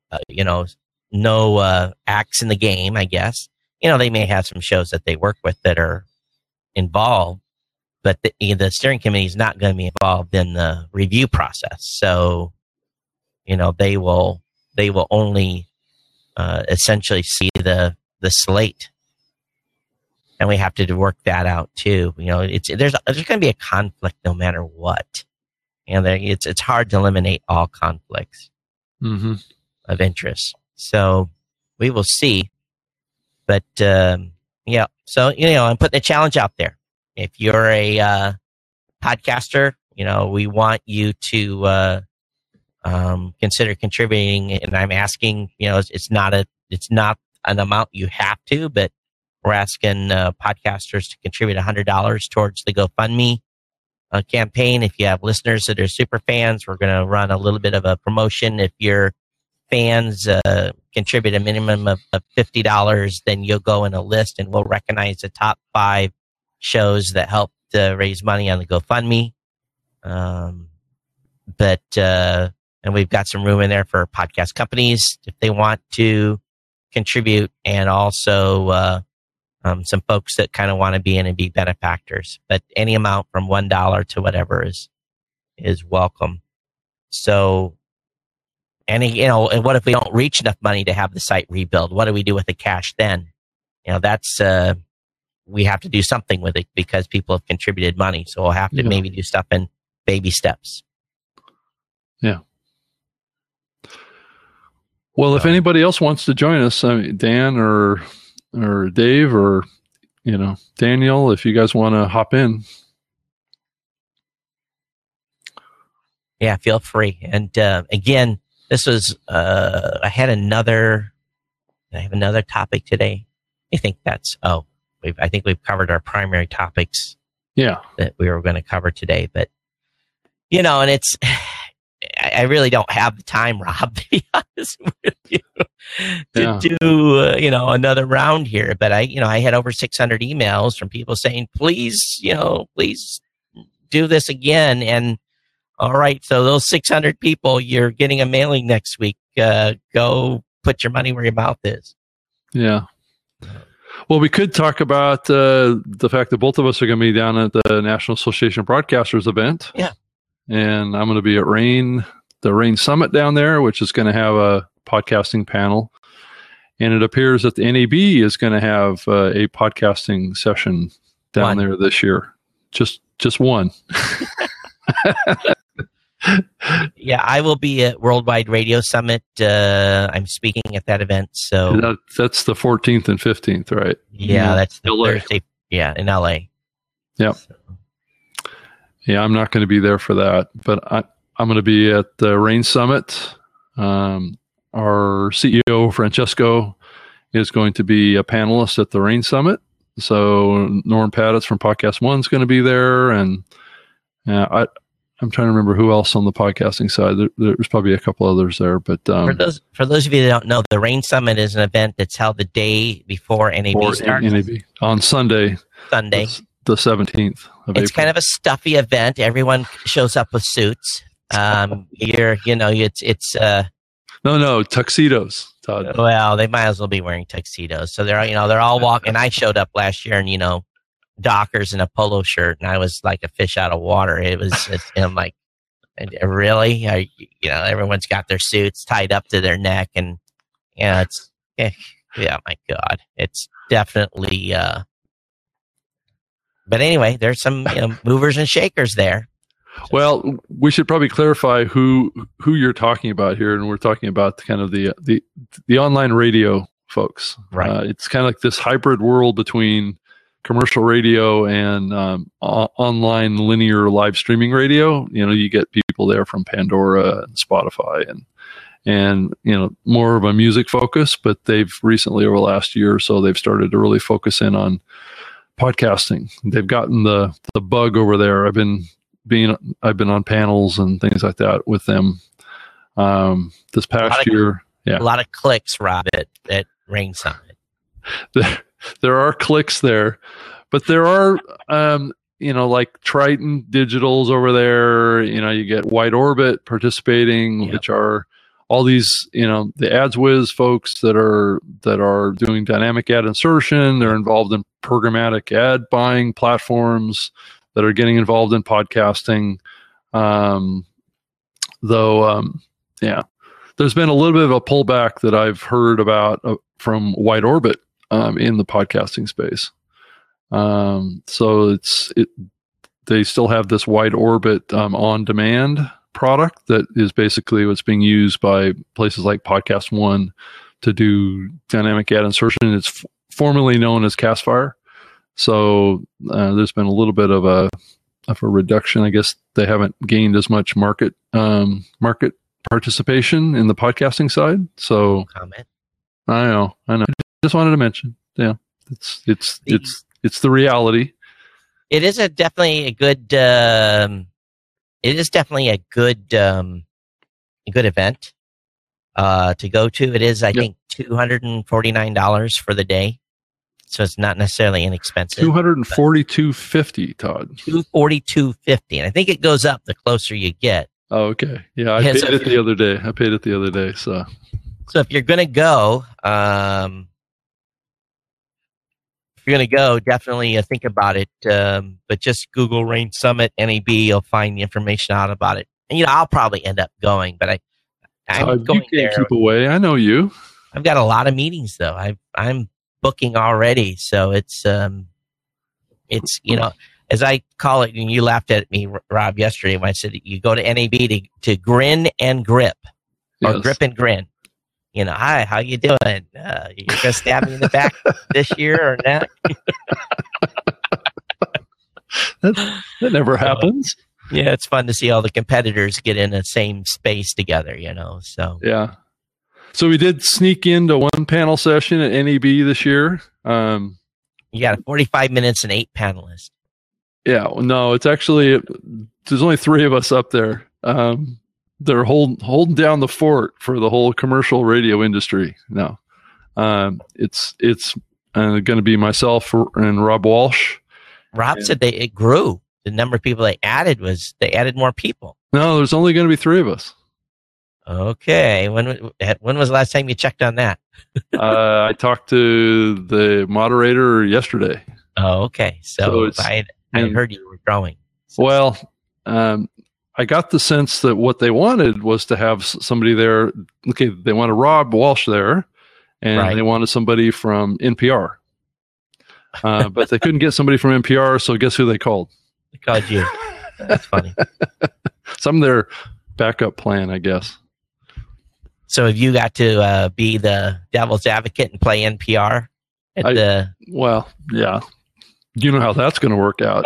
no acts in the game, I guess. They may have some shows that they work with that are involved, but the steering committee is not going to be involved in the review process. So, they will only essentially see the slate, and we have to work that out too. There's going to be a conflict no matter what, and it's hard to eliminate all conflicts of interest. So we will see, but yeah. So I'm putting a challenge out there. If you're a podcaster, we want you to consider contributing. And I'm asking, it's not an amount you have to, but we're asking podcasters to contribute $100 towards the GoFundMe campaign. If you have listeners that are super fans, we're going to run a little bit of a promotion. If your fans contribute a minimum of $50, then you'll go in a list and we'll recognize the top 5 shows that helped raise money on the GoFundMe. And we've got some room in there for podcast companies if they want to contribute, and also some folks that kind of want to be in and be benefactors. But any amount from $1 to whatever is welcome. So, and what if we don't reach enough money to have the site rebuild? What do we do with the cash then? That's we have to do something with it because people have contributed money. So we'll have to maybe do stuff in baby steps. Yeah. Well, if anybody else wants to join us, Dan or Dave or, Daniel, if you guys want to hop in. Yeah, feel free. And again, this was, I have another topic today. I think I think we've covered our primary topics. Yeah. That we were going to cover today. But, and it's, I really don't have the time, Rob, to be honest with you, to do, another round here. But I had over 600 emails from people saying, please do this again. And all right, so those 600 people, you're getting a mailing next week. Go put your money where your mouth is. Yeah. Well, we could talk about the fact that both of us are going to be down at the National Association of Broadcasters event. Yeah. And I'm going to be at the Rain Summit down there, which is going to have a podcasting panel. And it appears that the NAB is going to have a podcasting session down there this year. Just one. Yeah, I will be at Worldwide Radio Summit. I'm speaking at that event. So that's the 14th and 15th, right? Yeah, that's the LA. Thursday. Yeah, in LA. Yep. So. Yeah, I'm not going to be there for that, but I'm going to be at the Rain Summit. Our CEO, Francesco, is going to be a panelist at the Rain Summit. So Norm Padditz from Podcast One is going to be there, and I'm trying to remember who else on the podcasting side. There's probably a couple others there, but for those of you that don't know, the Rain Summit is an event that's held the day before NAB starts. NAB on Sunday. The 17th of April. It's kind of a stuffy event. Everyone shows up with suits. No, tuxedos, Todd. Well, they might as well be wearing tuxedos. So they're all walking. And I showed up last year and, Dockers and a polo shirt, and I was like a fish out of water. I'm like, really? Everyone's got their suits tied up to their neck, and my God, it's definitely. But anyway, there's some movers and shakers there. Well, we should probably clarify who you're talking about here, and we're talking about kind of the online radio folks. Right. It's kind of like this hybrid world between commercial radio and online linear live streaming radio. You get people there from Pandora and Spotify and more of a music focus, but they've recently, over the last year or so, they've started to really focus in on podcasting. They've gotten the bug over there. I've been on panels and things like that with them this past year. Yeah, a lot of clicks, Rob, at Rain Summit. There are clicks there, but there are like Triton Digital's over there. You get Wide Orbit participating, yep, which are all these the AdsWiz folks that are doing dynamic ad insertion. They're involved in programmatic ad buying platforms that are getting involved in podcasting. There's been a little bit of a pullback that I've heard about from Wide Orbit in the podcasting space. So they still have this Wide Orbit on demand product that is basically what's being used by places like Podcast One to do dynamic ad insertion. It's formerly known as Castfire. So there's been a little bit of a reduction. I guess they haven't gained as much market participation in the podcasting side. So comment. I know. Just wanted to mention. Yeah, it's the reality. It is definitely a good. It is definitely a good event to go to. It is, I think, $249 for the day. So it's not necessarily inexpensive. $242.50, Todd. $242.50, and I think it goes up the closer you get. Oh, okay. Yeah, I paid it the other day. So if you're gonna go, definitely think about it. But just Google Rain Summit NAB, you'll find the information out about it. And I'll probably end up going, but I'm going there. You can't keep away. I know you. I've got a lot of meetings though. I'm booking already, so it's as I call it, and you laughed at me, Rob, yesterday when I said that you go to NAB to grin and grip, or grip and grin. Hi, how you doing? You're gonna stab me in the back this year or not? that never happens. Yeah, it's fun to see all the competitors get in the same space together. So yeah. So we did sneak into one panel session at NAB this year. You got 45 minutes and 8 panelists. Yeah, no, it's actually there's only 3 of us up there. They're holding down the fort for the whole commercial radio industry now. It's going to be myself and Rob Walsh. Rob said it grew. The number of people they added more people. No, there's only going to be 3 of us. Okay. When was the last time you checked on that? I talked to the moderator yesterday. Oh, okay. So I heard you were growing. Well, I got the sense that what they wanted was to have somebody there. Okay, they wanted Rob Walsh there, and they wanted somebody from NPR. But they couldn't get somebody from NPR, so guess who they called? They called you. That's funny. Some of their backup plan, I guess. So have you got to be the devil's advocate and play NPR? Well, yeah. You know how that's going to work out.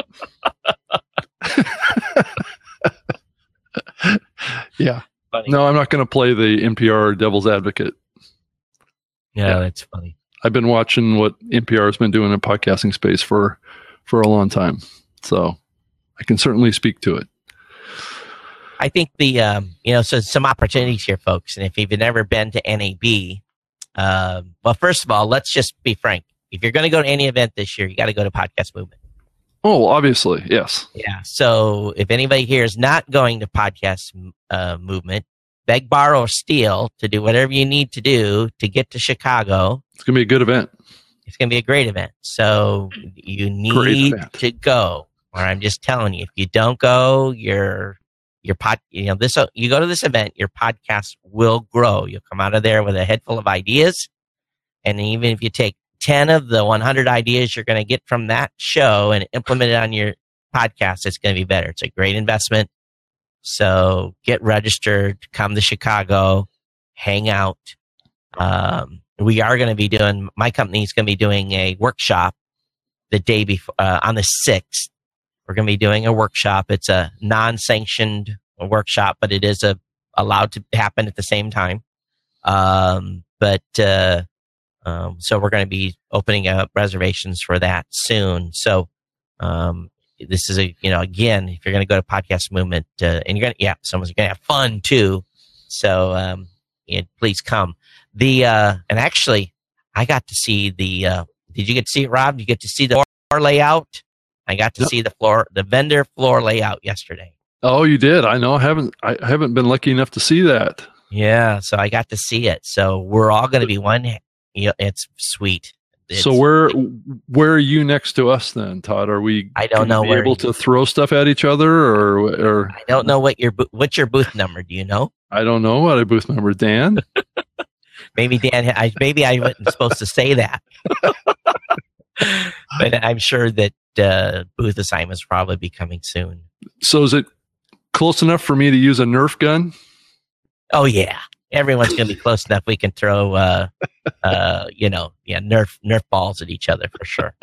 Yeah. Funny. No, I'm not going to play the NPR devil's advocate. Yeah, that's funny. I've been watching what NPR has been doing in podcasting space for a long time. So I can certainly speak to it. I think so some opportunities here, folks. And if you've never been to NAB, well, first of all, let's just be frank. If you're going to go to any event this year, you got to go to Podcast Movement. Oh, obviously, yes. Yeah. So if anybody here is not going to Podcast Movement, beg, borrow, or steal to do whatever you need to do to get to Chicago. It's going to be a good event. It's going to be a great event. So you need to go. Or I'm just telling you, if you don't go, you go to this event, your podcast will grow. You'll come out of there with a head full of ideas. And even if you take 10 of the 100 ideas you're going to get from that show and implement it on your podcast, it's going to be better. It's a great investment. So get registered, come to Chicago, hang out. We are going to be doing, my company is going to be doing a workshop the day before, on the 6th. We're going to be doing a workshop. It's a non-sanctioned workshop, but it is allowed to happen at the same time. So we're going to be opening up reservations for that soon. So, this is again, if you're going to go to Podcast Movement, and someone's going to have fun too. So, please come. And actually, I got to see did you get to see it, Rob? Did you get to see the floor layout? I got to see the vendor floor layout yesterday. Oh, you did? I know. I haven't been lucky enough to see that. Yeah. So I got to see it. So we're all going to be one. It's sweet. So where are you next to us then, Todd? Are we? I don't know. Able to throw stuff at each other, or I don't know what's your booth number. Do you know? I don't know what a booth number, Dan. Maybe Dan. Maybe I wasn't supposed to say that, but I'm sure that booth assignments probably be coming soon. So is it close enough for me to use a Nerf gun? Oh yeah. Everyone's going to be close enough. We can throw, Nerf balls at each other for sure.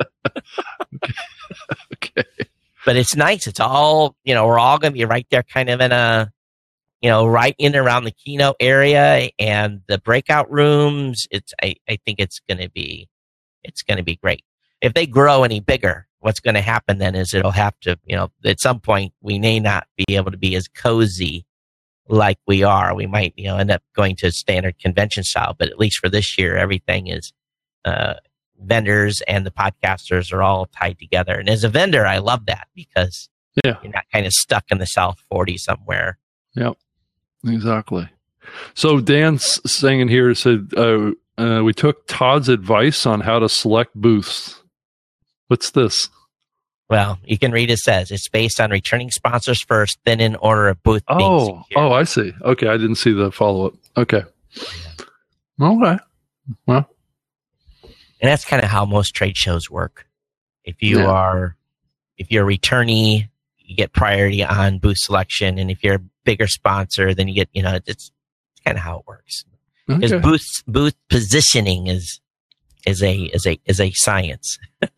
Okay. But it's nice. It's all, we're all going to be right there kind of in right in around the keynote area and the breakout rooms. I think it's going to be great. If they grow any bigger, what's going to happen then is it'll have to, at some point we may not be able to be as cozy like we are. We might, end up going to standard convention style, but at least for this year, everything is, vendors and the podcasters are all tied together. And as a vendor, I love that because you're not kind of stuck in the South 40 somewhere. Yep, exactly. So Dan's saying in here, said, we took Todd's advice on how to select booths. What's this? Well, you can read it says it's based on returning sponsors first, then in order of booth being secured. Oh, I see. Okay, I didn't see the follow-up. Okay. Okay. Well. And that's kind of how most trade shows work. If you're a returnee, you get priority on booth selection, and if you're a bigger sponsor, then you get, it's kind of how it works. Because booth positioning is a science.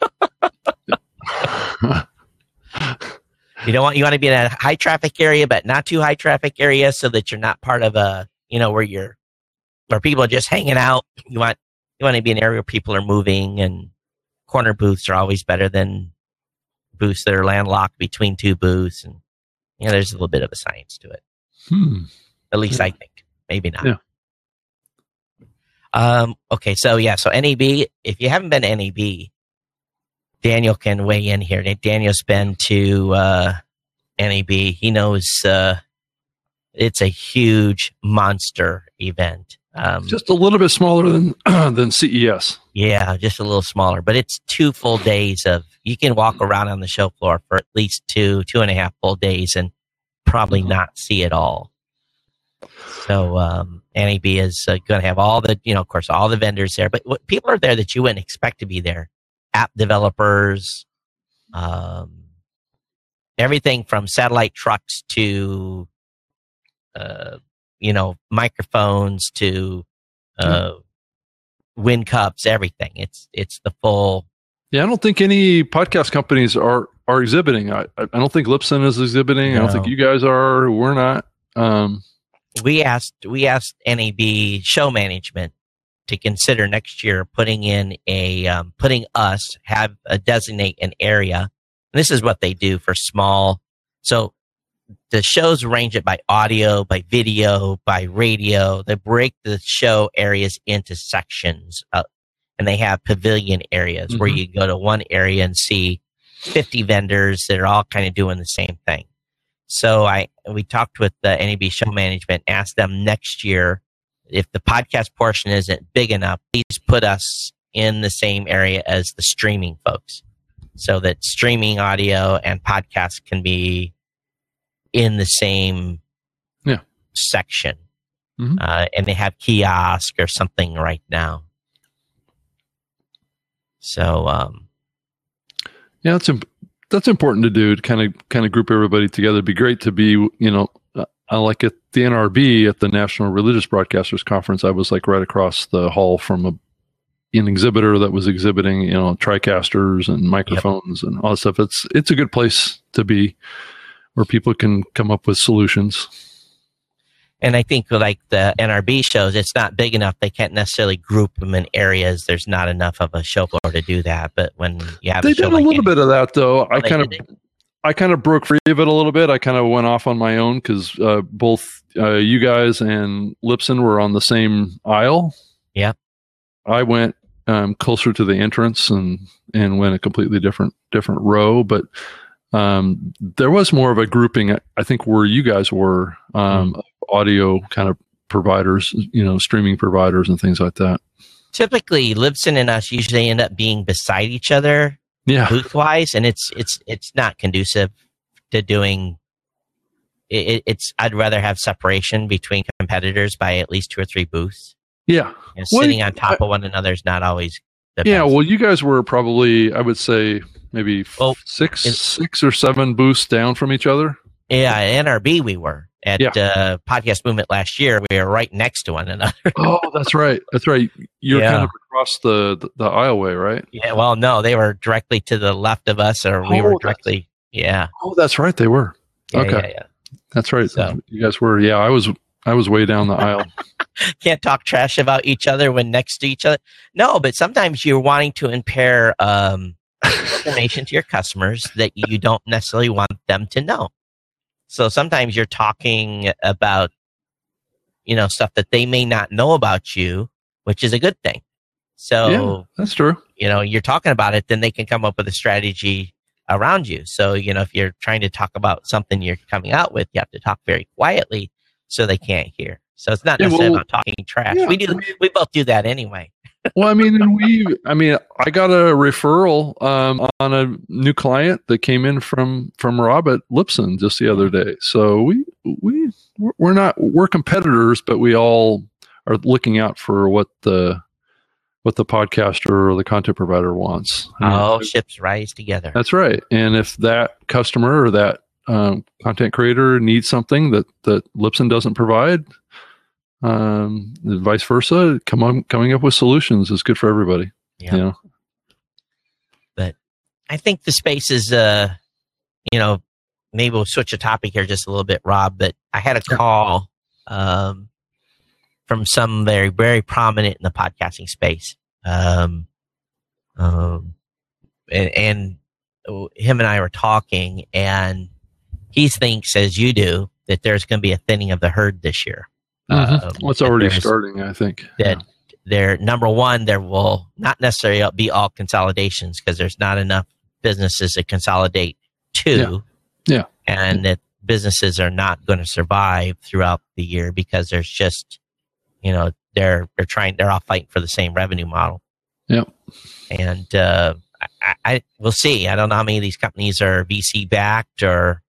You want to be in a high traffic area, but not too high traffic area, so that you're not part of where people are just hanging out. You want to be in an area where people are moving, and corner booths are always better than booths that are landlocked between two booths. And there's a little bit of a science to it. At least I think. Maybe not. Yeah. Okay. So NAB. If you haven't been to NAB, Daniel can weigh in here. Daniel's been to NAB. He knows it's a huge monster event. Just a little bit smaller than CES. Yeah, just a little smaller. But it's 2 full days of, you can walk around on the show floor for at least 2.5 full days and probably not see it all. So NAB is going to have all the, of course, all the vendors there. But people are there that you wouldn't expect to be there. App developers, everything from satellite trucks to, microphones to wind cups, everything. It's the full. Yeah, I don't think any podcast companies are exhibiting. I don't think Libsyn is exhibiting. No. I don't think you guys are. We're not. We asked NAB show management to consider next year putting designate an area. And this is what they do for small. So the shows range it by audio, by video, by radio. They break the show areas into sections, and they have pavilion areas where you go to one area and see 50 vendors that are all kind of doing the same thing. So we talked with the NAB show management, asked them next year if the podcast portion isn't big enough, please put us in the same area as the streaming folks, so that streaming audio and podcasts can be in the same section. Mm-hmm. And they have kiosk or something right now. So, yeah, that's important to do, to kind of group everybody together. It'd be great to be, I like at the NRB, at the National Religious Broadcasters Conference, I was like right across the hall from an exhibitor that was exhibiting, TriCasters and microphones and all that stuff. It's a good place to be, where people can come up with solutions. And I think like the NRB shows, it's not big enough. They can't necessarily group them in areas. There's not enough of a show floor to do that. But when you have they did a little bit of that, though. I kind of broke free of it a little bit. I kind of went off on my own because both you guys and Libsyn were on the same aisle. Yeah. I went closer to the entrance and went a completely different row. But there was more of a grouping, I think, where you guys were, audio kind of providers, streaming providers and things like that. Typically, Libsyn and us usually end up being beside each other, booth wise, and it's not conducive to doing. I'd rather have separation between competitors by at least 2 or 3 booths. Yeah, sitting on top of one another is not always the best. Well, you guys were probably, I would say, maybe 6 or 7 booths down from each other. Yeah, at NRB we were. At Podcast Movement last year, we were right next to one another. Oh, that's right. You're kind of across the aisleway, right? Yeah, well, no, they were directly to the left of us, or we were directly, Oh, that's right, they were. Okay. Yeah. That's right. So, you guys were, I was way down the aisle. Can't talk trash about each other when next to each other. No, but sometimes you're wanting to impair information to your customers that you don't necessarily want them to know. So sometimes you're talking about, stuff that they may not know about you, which is a good thing. So that's true. You're talking about it, then they can come up with a strategy around you. So, if you're trying to talk about something you're coming out with, you have to talk very quietly so they can't hear. So it's not necessarily about talking trash. Yeah, we both do that anyway. Well, I got a referral on a new client that came in from Rob at Libsyn just the other day. So we're competitors, but we all are looking out for what the podcaster or the content provider wants. Ships rise together. That's right. And if that customer or that content creator needs something that Libsyn doesn't provide, vice versa, coming up with solutions is good for everybody. Yeah. But I think the space is, maybe we'll switch a topic here just a little bit, Rob, but I had a call from some very, very prominent in the podcasting space. And him and I were talking, and he thinks, as you do, that there's going to be a thinning of the herd this year. Well, it's already starting, I think. That there, number one, there will not necessarily be all consolidations because there's not enough businesses to consolidate to. Yeah. And that businesses are not going to survive throughout the year because there's just, they're all fighting for the same revenue model. Yeah. And we'll see. I don't know how many of these companies are VC backed or,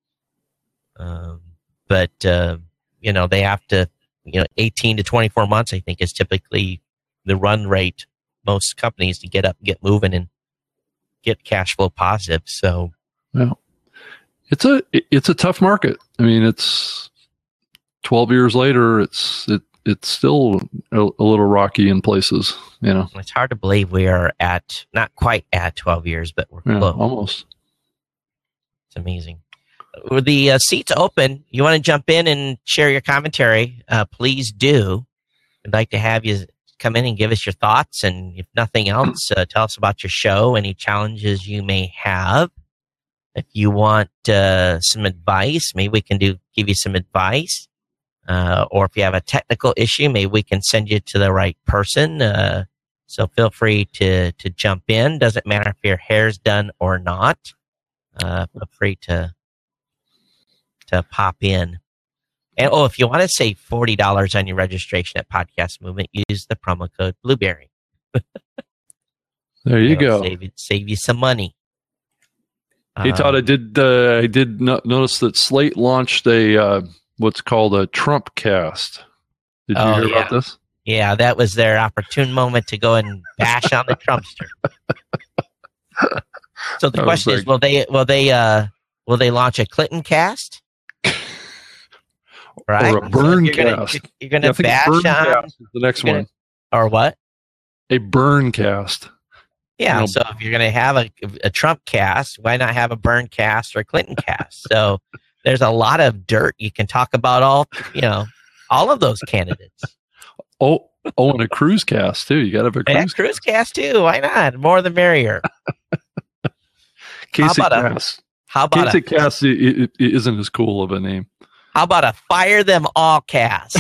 but they have to, 18 to 24 months, I think, is typically the run rate most companies to get up, get moving, and get cash flow positive. So, it's a tough market. I mean, it's 12 years later. It's still a little rocky in places. It's hard to believe we are not quite at 12 years, but we're close. Almost. It's amazing. With the seats open, you want to jump in and share your commentary, please do. I'd like to have you come in and give us your thoughts. And if nothing else, tell us about your show, any challenges you may have. If you want some advice, maybe we can give you some advice. Or if you have a technical issue, maybe we can send you to the right person. So feel free to jump in. Doesn't matter if your hair's done or not. Feel free to to pop in. And if you want to save $40 on your registration at Podcast Movement, use the promo code Blueberry. There you go. Save you some money. Hey Todd, I did notice that Slate launched a what's called a Trump cast. Did you hear about this? Yeah, that was their opportune moment to go and bash on the Trumpster. So the question is, will they launch a Clinton cast? Right? Or a burn cast. You're going to bash on cast is the next one. Or what? A burn cast. Yeah, so if you're going to have a Trump cast, why not have a burn cast or a Clinton cast? So there's a lot of dirt you can talk about all of those candidates. And a Cruz cast too. You got to have a Cruz cast too. Why not? More the merrier. Kasich cast isn't as cool of a name. How about a fire them all cast?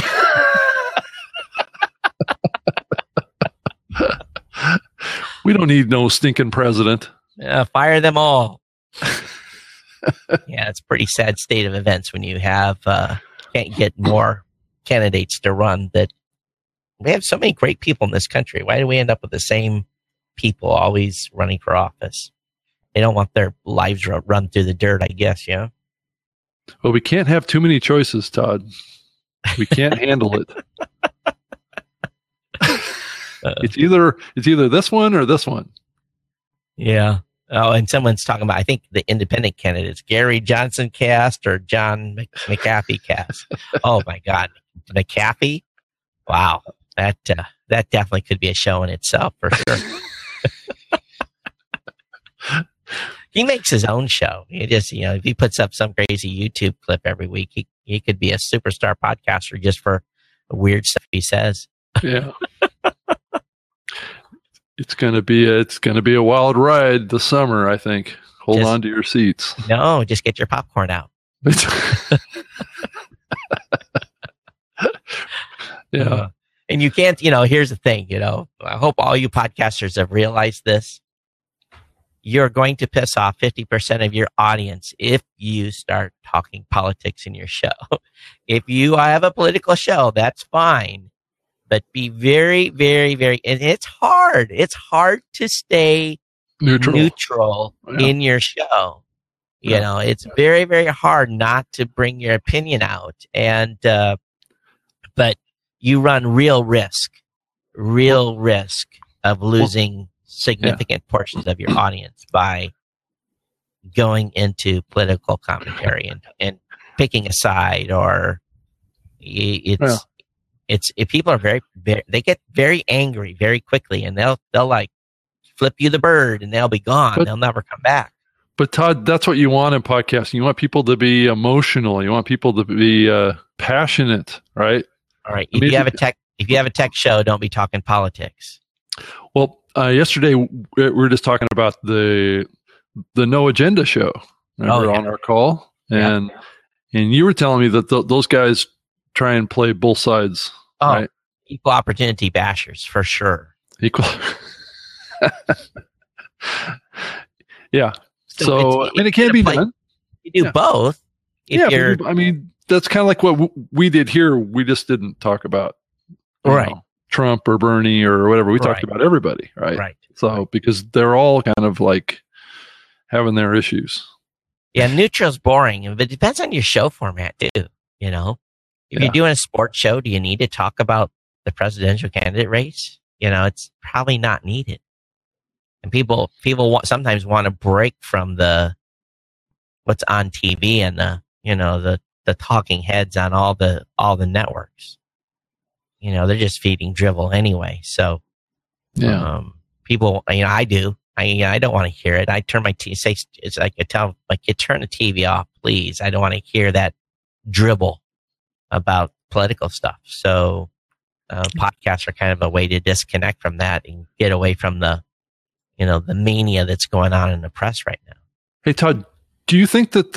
We don't need no stinking president. Fire them all. Yeah, it's a pretty sad state of events when you have can't get more candidates to run. That we have so many great people in this country. Why do we end up with the same people always running for office? They don't want their lives run through the dirt, I guess. Yeah. Well, we can't have too many choices, Todd. We can't handle it. It's either this one or this one. Yeah. Oh, and someone's talking about, I think, the independent candidates, Gary Johnson cast or John McAfee cast. Oh my God, McAfee! Wow, that definitely could be a show in itself for sure. He makes his own show. He just, if he puts up some crazy YouTube clip every week, he could be a superstar podcaster just for the weird stuff he says. Yeah. It's gonna be a wild ride this summer, I think. Hold on to your seats. No, just get your popcorn out. Yeah. And you can't, here's the thing, I hope all you podcasters have realized this. You're going to piss off 50% of your audience if you start talking politics in your show. If you have a political show, that's fine. But be very, very, very, and it's hard. It's hard to stay neutral in your show. It's very, very hard not to bring your opinion out. And, but you run real risk of losing significant portions of your audience by going into political commentary and picking a side, or if people are very, they get very angry very quickly, and they'll like flip you the bird and they'll be gone. They'll never come back. But Todd, that's what you want in podcasting. You want people to be emotional. You want people to be passionate, right? All right. If you have a tech show, don't be talking politics. Well, yesterday we were just talking about the No Agenda show. Remember on our call, and you were telling me that those guys try and play both sides. Oh, right? Equal opportunity bashers for sure. Equal. Yeah. So it can be done. You do both. That's kind of like what we did here. We just didn't talk about Trump or Bernie or whatever. We talked about everybody, right? Right. So because they're all kind of like having their issues. Yeah, neutral's boring, but it depends on your show format too. If you're doing a sports show, do you need to talk about the presidential candidate race? It's probably not needed. And people sometimes want to break from what's on TV and the talking heads on all the networks. They're just feeding drivel anyway. So, people, I do. I don't want to hear it. I turn my TV. It's like I tell my kid, turn the TV off, please. I don't want to hear that dribble about political stuff. So, podcasts are kind of a way to disconnect from that and get away from the mania that's going on in the press right now. Hey, Todd, do you think that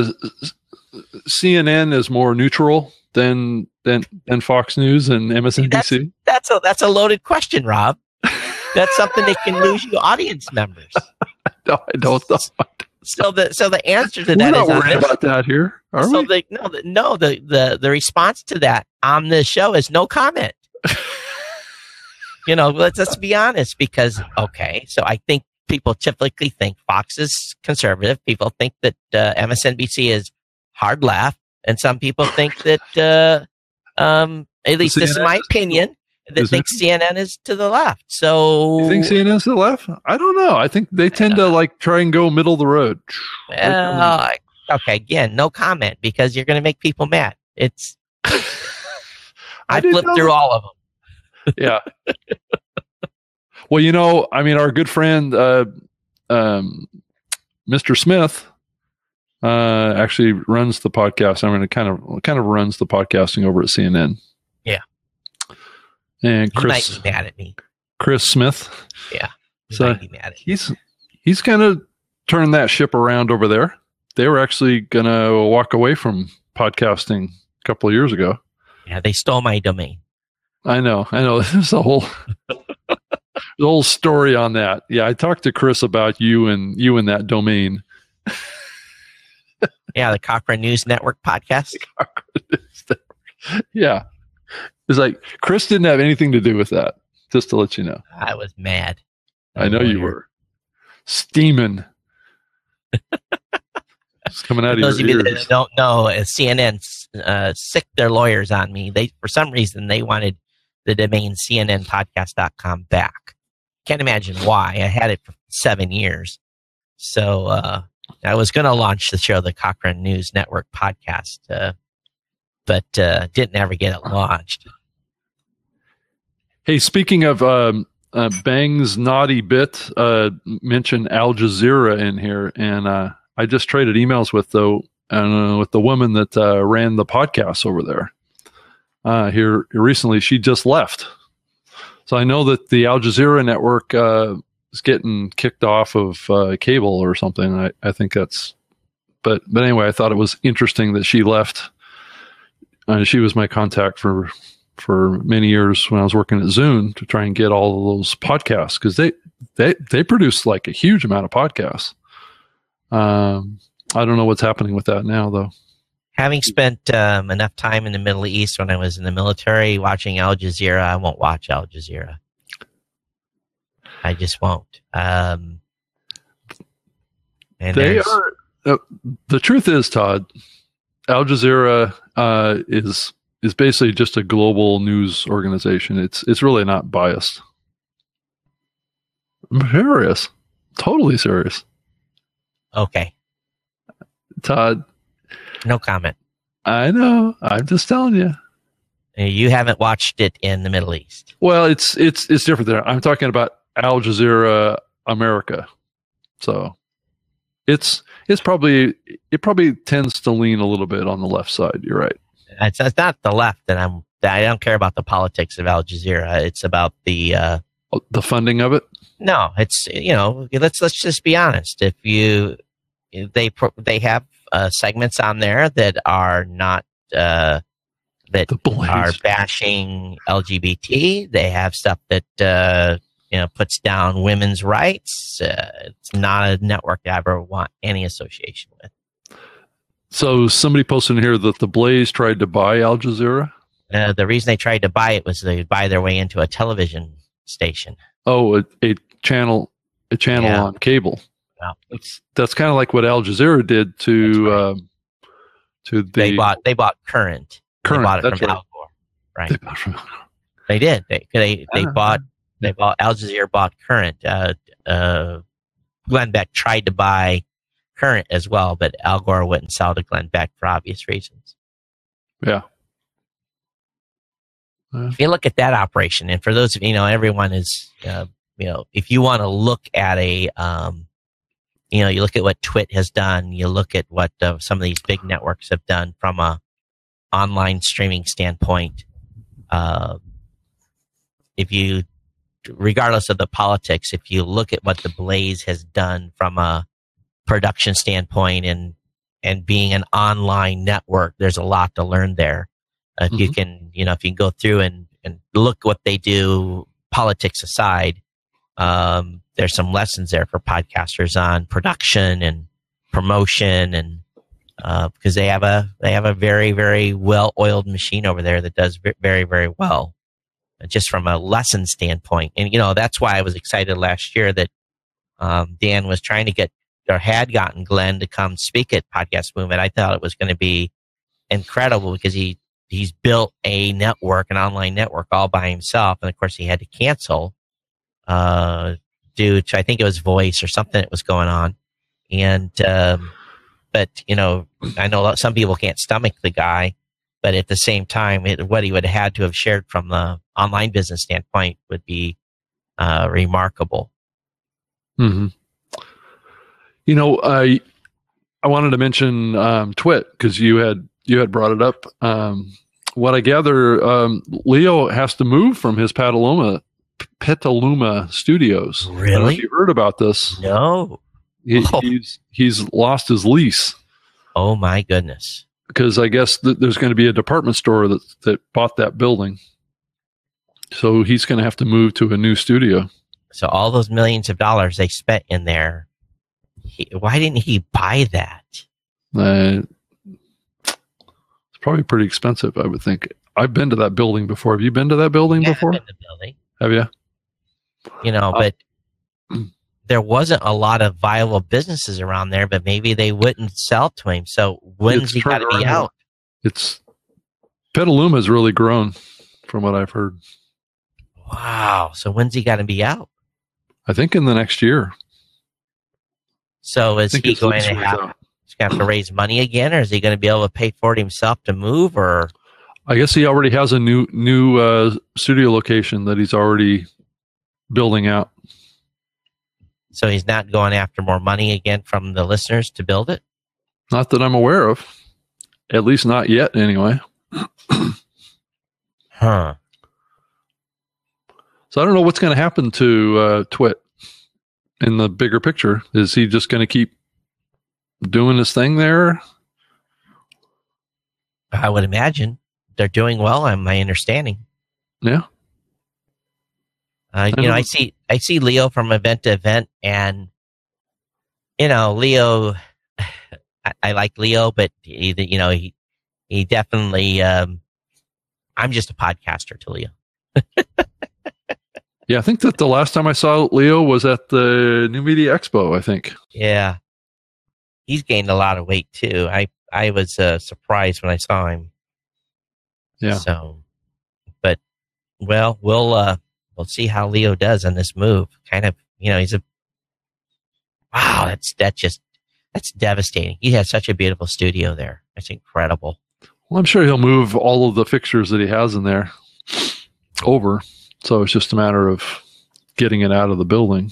CNN is more neutral than Fox News and MSNBC? That's a loaded question, Rob. That's something that can lose you audience members. No, I don't know. So the answer to We're that not is worried about that here, are so we? the response to that on the show is no comment. Let's be honest, because so I think people typically think Fox is conservative. People think that MSNBC is hard left, and some people think that at least this is my opinion, that think CNN is to the left. So you think CNN's to the left? I don't know. I think they tend to try and go middle of the road. Well, okay, again, no comment, because you're going to make people mad. It's I flipped through all of them. Yeah. Well, our good friend Mr. Smith actually runs the podcast. I mean, kind of runs the podcasting over at CNN. Yeah. And Chris might be mad at me. Chris Smith. Yeah. So he's kind of turned that ship around over there. They were actually going to walk away from podcasting a couple of years ago. Yeah, they stole my domain. I know. There's a whole story on that. Yeah, I talked to Chris about you and that domain. Yeah, the Cochrane News Network podcast. Yeah. It's like Chris didn't have anything to do with that, just to let you know. I was mad. I know you were. Steaming. It's coming out of your ears. Those of you that don't know, CNN sicked their lawyers on me. For some reason, they wanted the domain cnnpodcast.com back. Can't imagine why. I had it for 7 years. So I was going to launch the show, the Cochrane News Network podcast, but didn't ever get it launched. Hey, speaking of Bang's naughty bit, mentioned Al Jazeera in here, and I just traded emails with the woman that ran the podcast over there. Here recently, she just left. So I know that the Al Jazeera network is getting kicked off of cable or something. I think that's, but anyway, I thought it was interesting that she left. She was my contact for many years when I was working at Zune to try and get all of those podcasts, because they produce like a huge amount of podcasts. I don't know what's happening with that now, though. Having spent enough time in the Middle East when I was in the military watching Al Jazeera, I won't watch Al Jazeera. I just won't. And they are. The truth is, Todd, Al Jazeera is basically just a global news organization. It's really not biased. I'm serious, totally serious. Okay, Todd. No comment. I know. I'm just telling you. You haven't watched it in the Middle East. Well, it's different there. I'm talking about Al Jazeera America. So it probably tends to lean a little bit on the left side. You're right. It's not the left, and I don't care about the politics of Al Jazeera. It's about the funding of it. No, it's let's just be honest. If they have segments on there that are not that are bashing LGBT. They have stuff that puts down women's rights. It's not a network I ever want any association with. So somebody posted in here that the Blaze tried to buy Al Jazeera. The reason they tried to buy it was they buy their way into a television station. Oh, a channel on cable. Yeah. That's kind of like what Al Jazeera did to they bought Current. They bought it from Al Gore. Right. They did. They bought Al Jazeera bought Current. Glenn Beck tried to buy Current as well, but Al Gore wouldn't sell to Glenn Beck for obvious reasons. Yeah. If you look at that operation, and for those of everyone is if you want to look at a you look at what Twit has done, you look at what some of these big networks have done from a online streaming standpoint. Regardless of the politics, if you look at what the Blaze has done from a production standpoint and being an online network, there's a lot to learn there. If you can, if you can go through and look what they do, politics aside, there's some lessons there for podcasters on production and promotion, and because they have a very, very well-oiled machine over there that does very, very well, just from a lesson standpoint. And that's why I was excited last year that Dan was trying to get, or had gotten, Glenn to come speak at Podcast Movement. I thought it was going to be incredible because he's built a network, an online network, all by himself, and of course he had to cancel due to, I think it was voice or something that was going on. And but I know some people can't stomach the guy, but at the same time, what he would have had to have shared from the online business standpoint would be remarkable. Mm-hmm. I wanted to mention Twit because you had brought it up. What I gather, Leo has to move from his Petaluma studios. Really? I don't know if you heard about this? No. He's lost his lease. Oh my goodness! Because I guess there's going to be a department store that bought that building, so he's going to have to move to a new studio. So all those millions of dollars they spent in there, why didn't he buy that? It's probably pretty expensive, I would think. I've been to that building before. Have you been to that building before? I've been to the building. Have you? But there wasn't a lot of viable businesses around there, but maybe they wouldn't sell to him. So when's he got to be out? Petaluma's really grown from what I've heard. Wow. So when's he got to be out? I think in the next year. So is he going to have to raise money again, or is he going to be able to pay for it himself to move? Or I guess he already has a new studio location that he's already building out. So he's not going after more money again from the listeners to build it? Not that I'm aware of. At least not yet, anyway. Huh. So I don't know what's going to happen to Twit in the bigger picture. Is he just going to keep doing his thing there? I would imagine they're doing well, on my understanding. Yeah. I see Leo from event to event, and Leo, I like Leo, but he definitely. I'm just a podcaster to Leo. Yeah, I think that the last time I saw Leo was at the New Media Expo, I think. Yeah. He's gained a lot of weight too. I was surprised when I saw him. Yeah. So, but we'll see how Leo does on this move. Kind of, he's wow. That's devastating. He has such a beautiful studio there. That's incredible. Well, I'm sure he'll move all of the fixtures that he has in there over. So it's just a matter of getting it out of the building.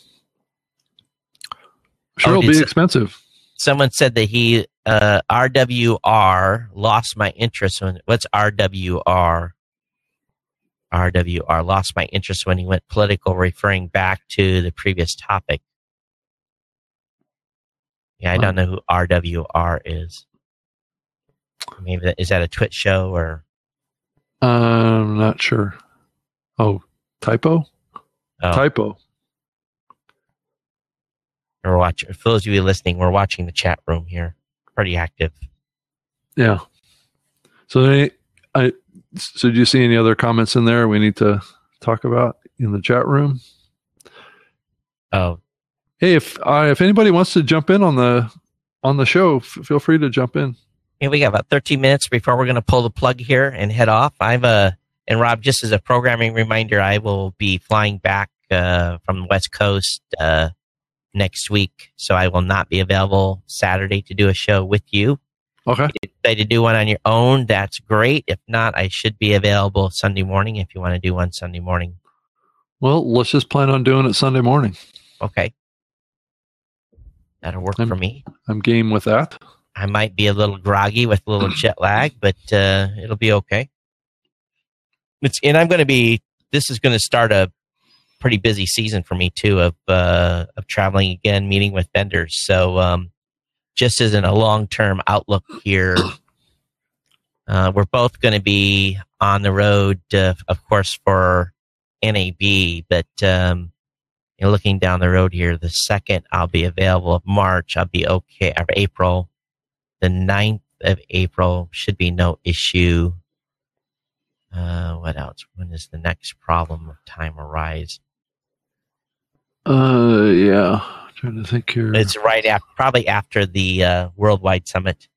Sure, it'll be expensive. Someone said that he RWR lost my interest when. What's RWR? RWR lost my interest when he went political, referring back to the previous topic. Yeah, I don't know who RWR is. Maybe is that a Twitch show or? I'm not sure. Oh, typo? Oh. Typo. We're watching. For those of you listening, we're watching the chat room here. Pretty active. Yeah. So, so do you see any other comments in there we need to talk about in the chat room? Oh, hey, if anybody wants to jump in on the show, feel free to jump in. Yeah, we got about 13 minutes before we're going to pull the plug here and head off. And Rob, just as a programming reminder, I will be flying back from the West Coast next week, so I will not be available Saturday to do a show with you. Okay. If you decide to do one on your own, that's great. If not, I should be available Sunday morning if you want to do one Sunday morning. Well, let's just plan on doing it Sunday morning. Okay. That'll work for me. I'm game with that. I might be a little groggy with a little jet lag, but it'll be okay. This is going to start a pretty busy season for me too of traveling again, meeting with vendors. So just as in a long-term outlook here, we're both going to be on the road, of course, for NAB, but looking down the road here, the 2nd, I'll be available. Of March, I'll be okay. Of April, the 9th of April should be no issue. What else? When does the next problem of time arise? Yeah. I'm trying to think here. It's right after, probably after the Worldwide Summit.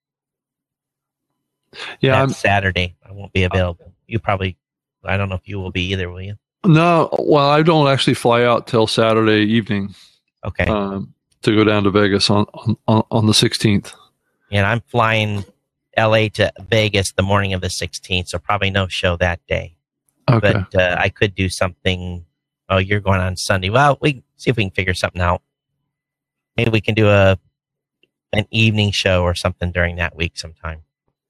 Yeah, That's Saturday. I won't be available. You probably, I don't know if you will be either, will you? No, well, I don't actually fly out till Saturday evening. Okay. To go down to Vegas on the 16th. And I'm flying LA to Vegas the morning of the 16th, so probably no show that day. Okay. But I could do something. Oh, you're going on Sunday. Well, we can see if we can figure something out. Maybe we can do an evening show or something during that week sometime.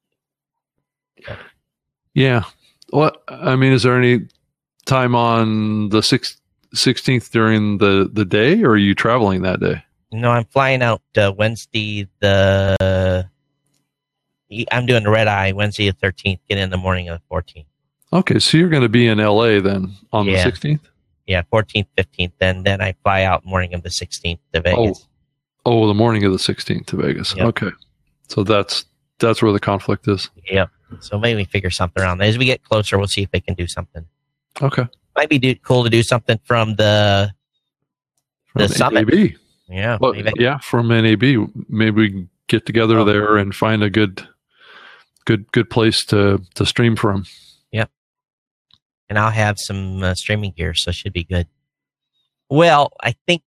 Yeah. Well, I mean, is there any time on the 16th during the day, or are you traveling that day? No, I'm flying out Wednesday. I'm doing the red eye Wednesday the 13th. Get in the morning of the 14th. Okay, so you're going to be in LA then on the 16th. Yeah, 14th, 15th. Then I fly out morning of the 16th to Vegas. Oh, the morning of the 16th to Vegas. Yep. Okay, so that's where the conflict is. Yep. So maybe we figure something around that. As we get closer, we'll see if they can do something. Okay. Might be cool to do something from the summit. NAB. Yeah. Well, yeah, from NAB. Maybe we can get together there and find a good place to stream from. Yep. And I'll have some streaming gear, so it should be good. Well, I think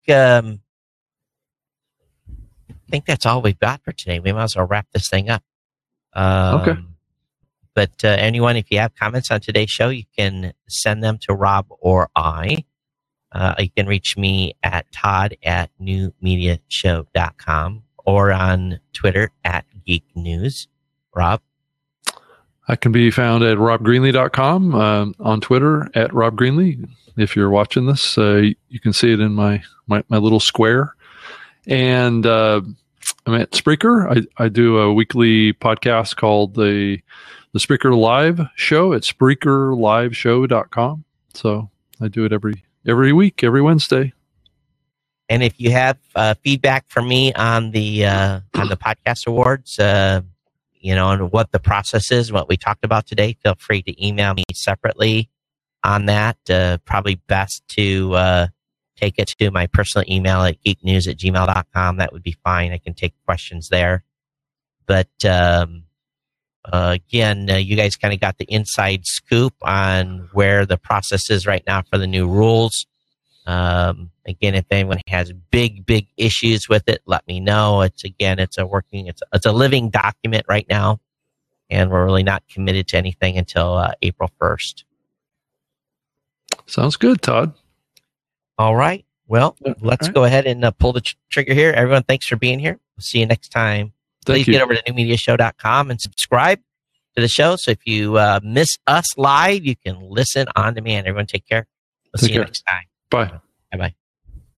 that's all we've got for today. We might as well wrap this thing up. Okay. But anyone, if you have comments on today's show, you can send them to Rob or I. You can reach me at todd@newmediashow.com or on Twitter @geeknews. Rob? I can be found at robgreenlee.com, on Twitter @robgreenlee. If you're watching this, you can see it in my little square. And I'm at Spreaker. I do a weekly podcast called the Spreaker Live Show at SpreakerLiveShow.com. So I do it every week, every Wednesday. And if you have feedback for me on the podcast awards, and what the process is, what we talked about today, feel free to email me separately on that. Probably best to take it to my personal email at geeknews@gmail.com. That would be fine. I can take questions there. But again, you guys kind of got the inside scoop on where the process is right now for the new rules. Again, if anyone has big issues with it, let me know. It's a living document right now, and we're really not committed to anything until April 1st. Sounds good, Todd. All right. Well, let's go ahead and pull the trigger here. Everyone, thanks for being here. We'll see you next time. Please get over to newmediashow.com and subscribe to the show. So if you miss us live, you can listen on demand. Everyone take care. We'll see you next time. Bye. Bye-bye.